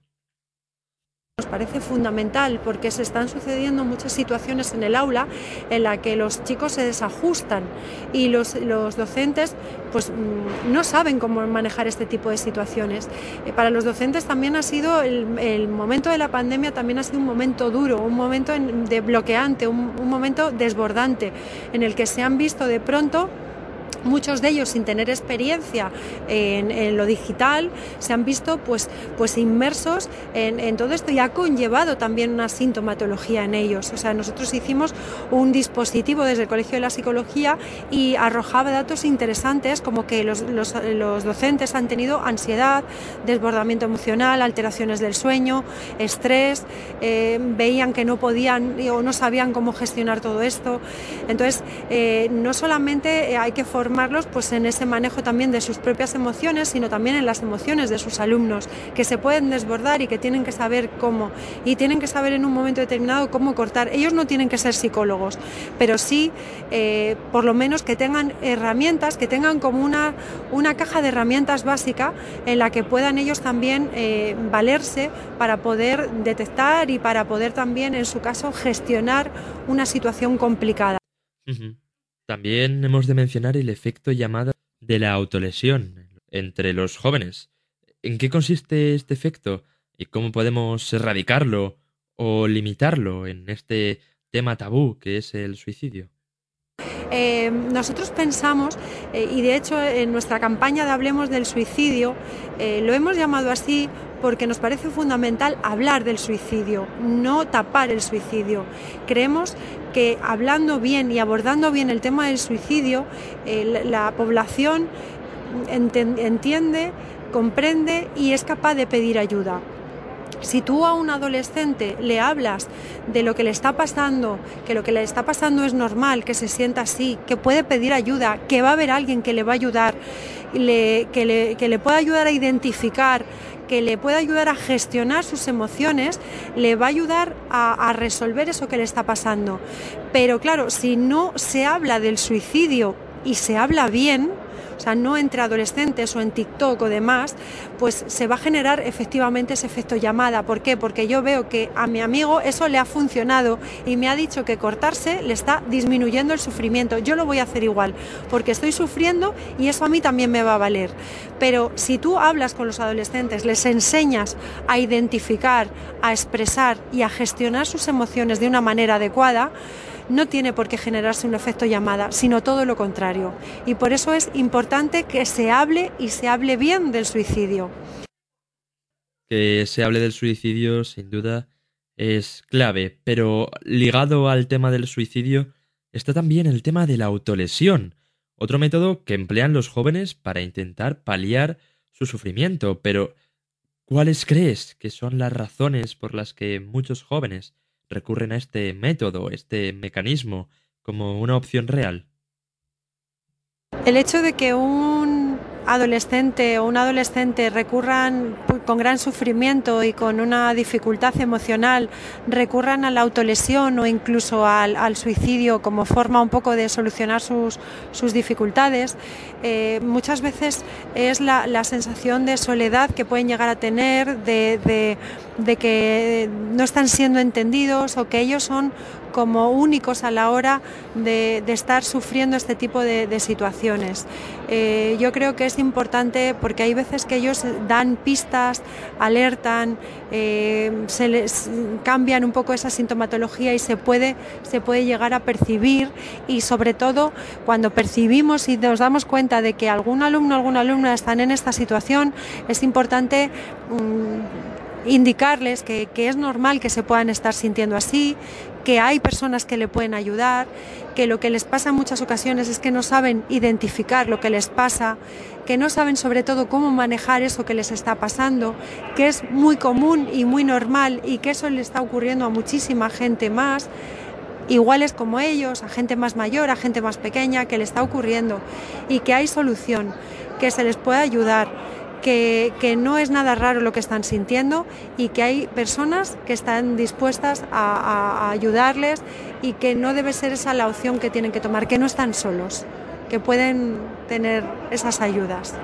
Nos parece fundamental porque se están sucediendo muchas situaciones en el aula en la que los chicos se desajustan y los, los docentes pues no saben cómo manejar este tipo de situaciones. Eh, para los docentes también ha sido el, el momento de la pandemia también ha sido un momento duro, un momento en, de bloqueante, un, un momento desbordante en el que se han visto de pronto. Muchos de ellos sin tener experiencia en, en lo digital se han visto pues, pues inmersos en, en todo esto y ha conllevado también una sintomatología en ellos. O sea, nosotros hicimos un dispositivo desde el Colegio de la Psicología y arrojaba datos interesantes como que los, los, los docentes han tenido ansiedad, desbordamiento emocional, alteraciones del sueño, estrés, eh, veían que no podían o no sabían cómo gestionar todo esto. Entonces, eh, no solamente hay que formar pues en ese manejo también de sus propias emociones, sino también en las emociones de sus alumnos, que se pueden desbordar y que tienen que saber cómo, y tienen que saber en un momento determinado cómo cortar. Ellos no tienen que ser psicólogos, pero sí, eh, por lo menos que tengan herramientas, que tengan como una, una caja de herramientas básica en la que puedan ellos también eh, valerse para poder detectar y para poder también, en su caso, gestionar una situación complicada. Uh-huh. También hemos de mencionar el efecto llamada de la autolesión entre los jóvenes. ¿En qué consiste este efecto y cómo podemos erradicarlo o limitarlo en este tema tabú que es el suicidio? Eh, nosotros pensamos, eh, y de hecho en nuestra campaña de Hablemos del Suicidio, eh, lo hemos llamado así porque nos parece fundamental hablar del suicidio, no tapar el suicidio. Creemos que hablando bien y abordando bien el tema del suicidio, eh, la, la población ent- entiende, comprende y es capaz de pedir ayuda. Si tú a un adolescente le hablas de lo que le está pasando, que lo que le está pasando es normal, que se sienta así, que puede pedir ayuda, que va a haber alguien que le va a ayudar, le, que, le, que le pueda ayudar a identificar, que le pueda ayudar a gestionar sus emociones, le va a ayudar a, a resolver eso que le está pasando. Pero claro, si no se habla del suicidio y se habla bien, o sea, no entre adolescentes o en TikTok o demás, pues se va a generar efectivamente ese efecto llamada. ¿Por qué? Porque yo veo que a mi amigo eso le ha funcionado y me ha dicho que cortarse le está disminuyendo el sufrimiento. Yo lo voy a hacer igual, porque estoy sufriendo y eso a mí también me va a valer. Pero si tú hablas con los adolescentes, les enseñas a identificar, a expresar y a gestionar sus emociones de una manera adecuada, no tiene por qué generarse un efecto llamada, sino todo lo contrario. Y por eso es importante que se hable y se hable bien del suicidio. Que se hable del suicidio, sin duda, es clave, pero ligado al tema del suicidio está también el tema de la autolesión, otro método que emplean los jóvenes para intentar paliar su sufrimiento. Pero, ¿cuáles crees que son las razones por las que muchos jóvenes recurren a este método, este mecanismo, como una opción real? El hecho de que un adolescente o un adolescente recurran con gran sufrimiento y con una dificultad emocional, recurran a la autolesión o incluso al, al suicidio como forma un poco de solucionar sus, sus dificultades, eh, muchas veces es la, la sensación de soledad que pueden llegar a tener, de, de, de que no están siendo entendidos o que ellos son como únicos a la hora de, de estar sufriendo este tipo de, de situaciones. Eh, yo creo que es importante porque hay veces que ellos dan pistas, alertan, eh, se les cambian un poco esa sintomatología y se puede, se puede llegar a percibir, y sobre todo cuando percibimos y nos damos cuenta de que algún alumno o alguna alumna están en esta situación, es importante mmm, indicarles que, que es normal que se puedan estar sintiendo así, que hay personas que le pueden ayudar, que lo que les pasa en muchas ocasiones es que no saben identificar lo que les pasa, que no saben sobre todo cómo manejar eso que les está pasando, que es muy común y muy normal y que eso le está ocurriendo a muchísima gente más, iguales como ellos, a gente más mayor, a gente más pequeña, que le está ocurriendo y que hay solución, que se les puede ayudar. Que, que no es nada raro lo que están sintiendo y que hay personas que están dispuestas a, a, a ayudarles y que no debe ser esa la opción que tienen que tomar, que no están solos, que pueden tener esas ayudas.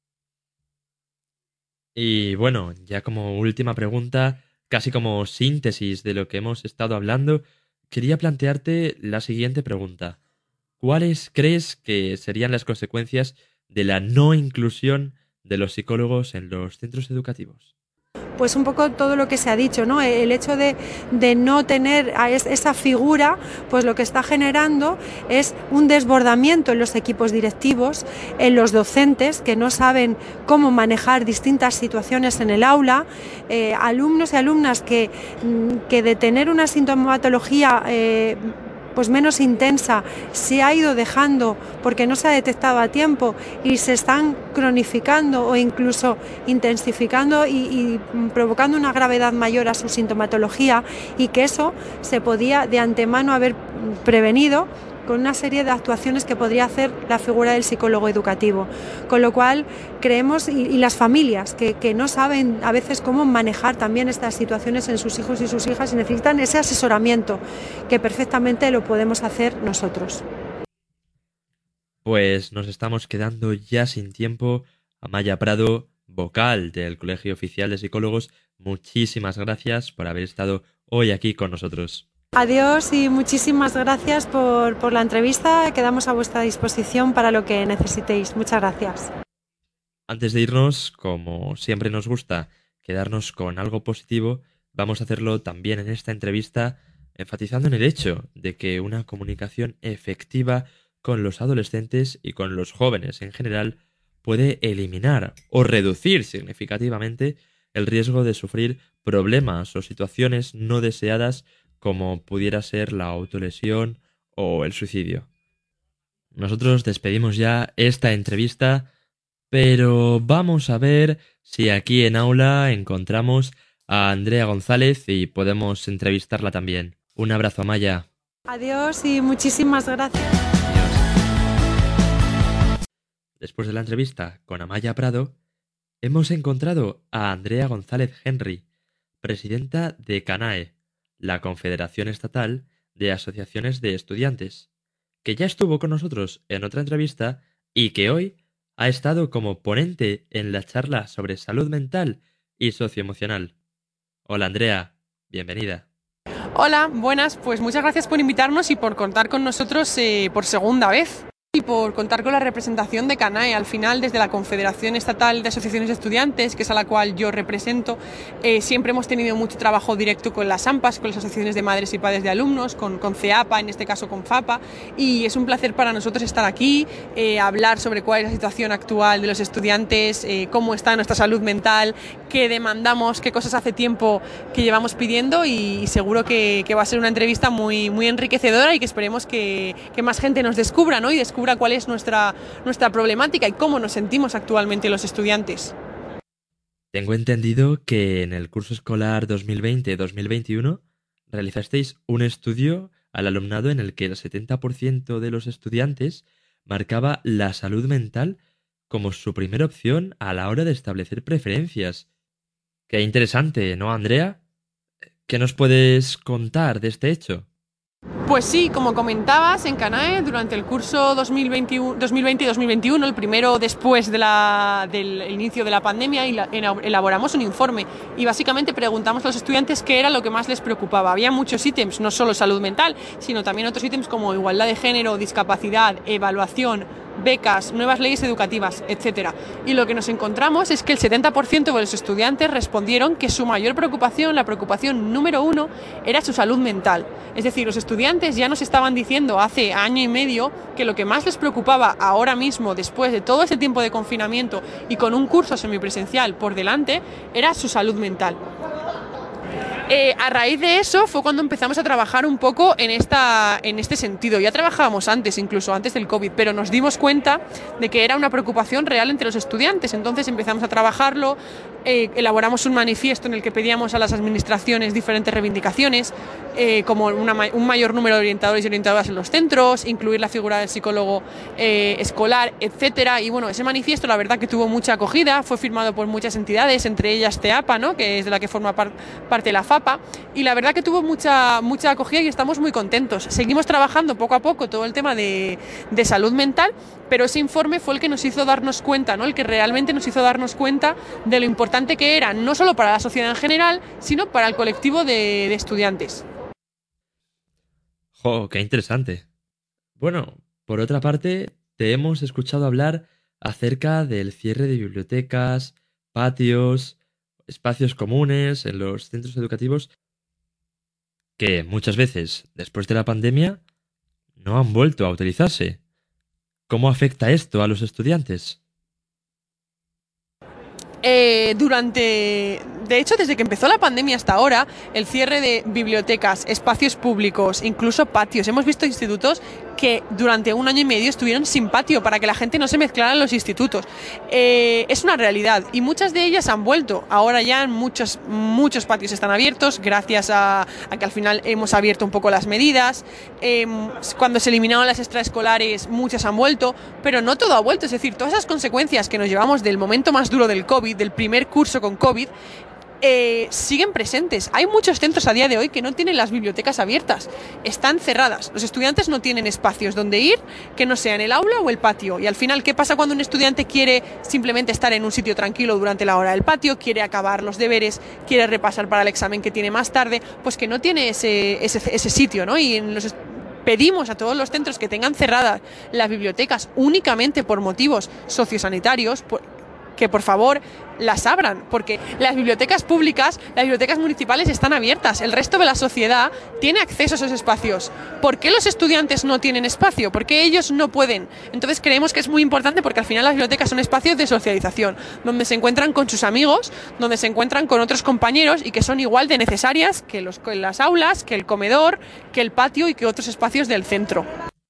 Y bueno, ya como última pregunta, casi como síntesis de lo que hemos estado hablando, quería plantearte la siguiente pregunta. ¿Cuáles crees que serían las consecuencias de la no inclusión de los psicólogos en los centros educativos? Pues un poco todo lo que se ha dicho, ¿no? El hecho de, de no tener a es, esa figura, pues lo que está generando es un desbordamiento en los equipos directivos, en los docentes que no saben cómo manejar distintas situaciones en el aula, eh, alumnos y alumnas que, que de tener una sintomatología eh, pues menos intensa, se ha ido dejando porque no se ha detectado a tiempo y se están cronificando o incluso intensificando y, y provocando una gravedad mayor a su sintomatología, y que eso se podía de antemano haber prevenido con una serie de actuaciones que podría hacer la figura del psicólogo educativo. Con lo cual creemos, y, y las familias que, que no saben a veces cómo manejar también estas situaciones en sus hijos y sus hijas y necesitan ese asesoramiento que perfectamente lo podemos hacer nosotros. Pues nos estamos quedando ya sin tiempo. Amaya Prado, vocal del Colegio Oficial de Psicólogos, muchísimas gracias por haber estado hoy aquí con nosotros. Adiós y muchísimas gracias por, por la entrevista. Quedamos a vuestra disposición para lo que necesitéis. Muchas gracias. Antes de irnos, como siempre nos gusta quedarnos con algo positivo, vamos a hacerlo también en esta entrevista, enfatizando en el hecho de que una comunicación efectiva con los adolescentes y con los jóvenes en general puede eliminar o reducir significativamente el riesgo de sufrir problemas o situaciones no deseadas como pudiera ser la autolesión o el suicidio. Nosotros despedimos ya esta entrevista, pero vamos a ver si aquí en aula encontramos a Andrea González y podemos entrevistarla también. Un abrazo, Amaya. Adiós y muchísimas gracias. Adiós. Después de la entrevista con Amaya Prado, hemos encontrado a Andrea González Henry, presidenta de CANAE, la Confederación Estatal de Asociaciones de Estudiantes, que ya estuvo con nosotros en otra entrevista y que hoy ha estado como ponente en la charla sobre salud mental y socioemocional. Hola Andrea, bienvenida. Hola, buenas, pues muchas gracias por invitarnos y por contar con nosotros eh, por segunda vez. y por contar con la representación de CANAE. Al final, desde la Confederación Estatal de Asociaciones de Estudiantes, que es a la cual yo represento, eh, siempre hemos tenido mucho trabajo directo con las AMPAs, con las asociaciones de madres y padres de alumnos, con, con CEAPA, en este caso con FAPA, y es un placer para nosotros estar aquí, eh, hablar sobre cuál es la situación actual de los estudiantes, eh, cómo está nuestra salud mental, qué demandamos, qué cosas hace tiempo que llevamos pidiendo, y, y seguro que, que va a ser una entrevista muy, muy enriquecedora y que esperemos que, que más gente nos descubra, ¿no? Y descubra cuál es nuestra, nuestra problemática y cómo nos sentimos actualmente los estudiantes. Tengo entendido que en el curso escolar dos mil veinte dos mil veintiuno realizasteis un estudio al alumnado en el que el setenta por ciento de los estudiantes marcaba la salud mental como su primera opción a la hora de establecer preferencias. Qué interesante, ¿no, Andrea? ¿Qué nos puedes contar de este hecho? Pues sí, como comentabas, en CANAE durante el curso dos mil veinte y dos mil veintiuno, el primero después de la, del inicio de la pandemia, elaboramos un informe y básicamente preguntamos a los estudiantes qué era lo que más les preocupaba. Había muchos ítems, no solo salud mental, sino también otros ítems como igualdad de género, discapacidad, evaluación, becas, nuevas leyes educativas, etcétera. Y lo que nos encontramos es que el setenta por ciento de los estudiantes respondieron que su mayor preocupación, la preocupación número uno, era su salud mental. Es decir, los estudiantes ya nos estaban diciendo hace año y medio que lo que más les preocupaba ahora mismo, después de todo ese tiempo de confinamiento y con un curso semipresencial por delante, era su salud mental. Eh, a raíz de eso fue cuando empezamos a trabajar un poco en, esta, en este sentido. Ya trabajábamos antes, incluso antes del COVID, pero nos dimos cuenta de que era una preocupación real entre los estudiantes. Entonces empezamos a trabajarlo, eh, elaboramos un manifiesto en el que pedíamos a las administraciones diferentes reivindicaciones, eh, como una, un mayor número de orientadores y orientadoras en los centros, incluir la figura del psicólogo eh, escolar, etcétera. Y bueno, ese manifiesto la verdad que tuvo mucha acogida, fue firmado por muchas entidades, entre ellas CEAPA, ¿no?, que es de la que forma par parte la FAPA, y la verdad que tuvo mucha, mucha acogida y estamos muy contentos. Seguimos trabajando poco a poco todo el tema de, de salud mental, pero ese informe fue el que nos hizo darnos cuenta, ¿no?, el que realmente nos hizo darnos cuenta de lo importante que era, no solo para la sociedad en general, sino para el colectivo de, de estudiantes. ¡Jo, qué interesante! Bueno, por otra parte, te hemos escuchado hablar acerca del cierre de bibliotecas, patios, espacios comunes en los centros educativos que muchas veces, después de la pandemia, no han vuelto a utilizarse. ¿Cómo afecta esto a los estudiantes? Eh, durante, de hecho, desde que empezó la pandemia hasta ahora, el cierre de bibliotecas, espacios públicos, incluso patios. Hemos visto institutos que durante un año y medio estuvieron sin patio para que la gente no se mezclara en los institutos. Eh, es una realidad y muchas de ellas han vuelto. Ahora ya muchos, muchos patios están abiertos gracias a, a que al final hemos abierto un poco las medidas. Eh, cuando se eliminaron las extraescolares, muchas han vuelto, pero no todo ha vuelto. Es decir, todas esas consecuencias que nos llevamos del momento más duro del COVID, del primer curso con COVID, eh, siguen presentes. Hay muchos centros a día de hoy que no tienen las bibliotecas abiertas, están cerradas. Los estudiantes no tienen espacios donde ir que no sean el aula o el patio. Y al final, ¿qué pasa cuando un estudiante quiere simplemente estar en un sitio tranquilo durante la hora del patio, quiere acabar los deberes, quiere repasar para el examen que tiene más tarde? Pues que no tiene ese, ese, ese sitio, ¿no? Y en los pedimos a todos los centros que tengan cerradas las bibliotecas únicamente por motivos sociosanitarios, por, que por favor las abran, porque las bibliotecas públicas, las bibliotecas municipales están abiertas, el resto de la sociedad tiene acceso a esos espacios. ¿Por qué los estudiantes no tienen espacio? ¿Por qué ellos no pueden? Entonces creemos que es muy importante porque al final las bibliotecas son espacios de socialización, donde se encuentran con sus amigos, donde se encuentran con otros compañeros y que son igual de necesarias que, los, que las aulas, que el comedor, que el patio y que otros espacios del centro.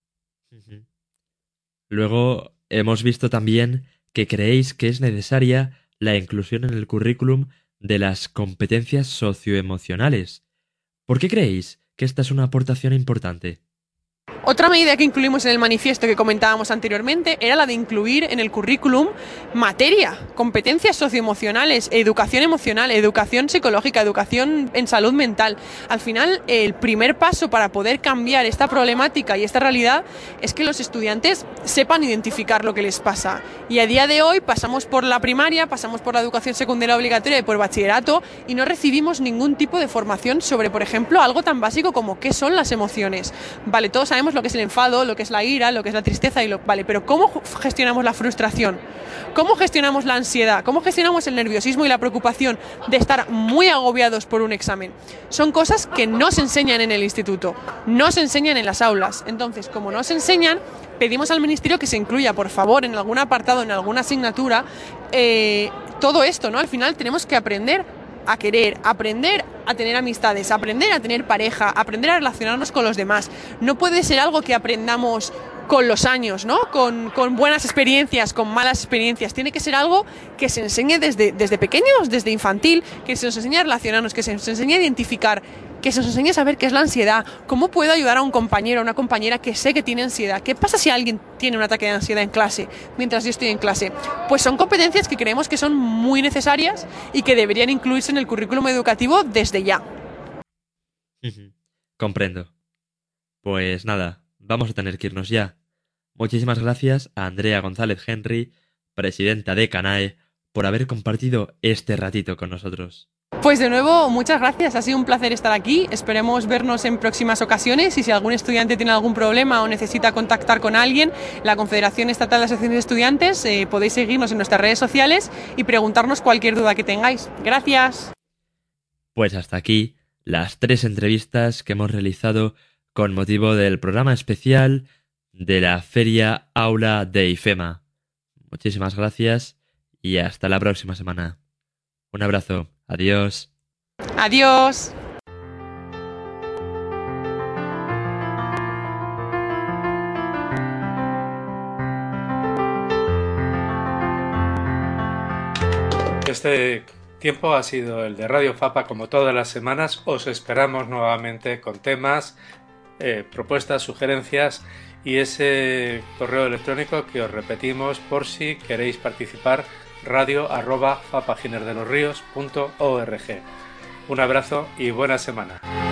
Luego hemos visto también que creéis que es necesaria la inclusión en el currículum de las competencias socioemocionales. ¿Por qué creéis que esta es una aportación importante? Otra medida que incluimos en el manifiesto que comentábamos anteriormente era la de incluir en el currículum materia, competencias socioemocionales, educación emocional, educación psicológica, educación en salud mental. Al final, el primer paso para poder cambiar esta problemática y esta realidad es que los estudiantes sepan identificar lo que les pasa. Y a día de hoy pasamos por la primaria, pasamos por la educación secundaria obligatoria y por bachillerato y no recibimos ningún tipo de formación sobre, por ejemplo, algo tan básico como qué son las emociones. Vale, todos sabemos sabemos lo que es el enfado, lo que es la ira, lo que es la tristeza, y lo, vale, pero ¿cómo gestionamos la frustración? ¿Cómo gestionamos la ansiedad? ¿Cómo gestionamos el nerviosismo y la preocupación de estar muy agobiados por un examen? Son cosas que no se enseñan en el instituto, no se enseñan en las aulas. Entonces, como no se enseñan, pedimos al Ministerio que se incluya, por favor, en algún apartado, en alguna asignatura, eh, todo esto, ¿no? Al final tenemos que aprender a querer, aprender a tener amistades, aprender a tener pareja, aprender a relacionarnos con los demás. No puede ser algo que aprendamos con los años, ¿no? Con, con buenas experiencias, con malas experiencias. Tiene que ser algo que se enseñe desde, desde pequeños, desde infantil, que se nos enseñe a relacionarnos, que se nos enseñe a identificar, que se nos enseñe a saber qué es la ansiedad, cómo puedo ayudar a un compañero, a una compañera que sé que tiene ansiedad. ¿Qué pasa si alguien tiene un ataque de ansiedad en clase, mientras yo estoy en clase? Pues son competencias que creemos que son muy necesarias y que deberían incluirse en el currículum educativo desde ya. Comprendo. Pues nada, vamos a tener que irnos ya. Muchísimas gracias a Andrea González Henry, presidenta de CANAE, por haber compartido este ratito con nosotros. Pues de nuevo, muchas gracias. Ha sido un placer estar aquí. Esperemos vernos en próximas ocasiones y si algún estudiante tiene algún problema o necesita contactar con alguien, la Confederación Estatal de Asociaciones de Estudiantes, eh, podéis seguirnos en nuestras redes sociales y preguntarnos cualquier duda que tengáis. Gracias. Pues hasta aquí las tres entrevistas que hemos realizado con motivo del programa especial de la Feria Aula de IFEMA. Muchísimas gracias y hasta la próxima semana. Un abrazo. Adiós. Adiós. Este tiempo ha sido el de Radio Fapa. Como todas las semanas, os esperamos nuevamente con temas, eh, propuestas, sugerencias y ese correo electrónico que os repetimos por si queréis participar: radio arroba fapaginerdelosrios punto org. Un abrazo y buena semana.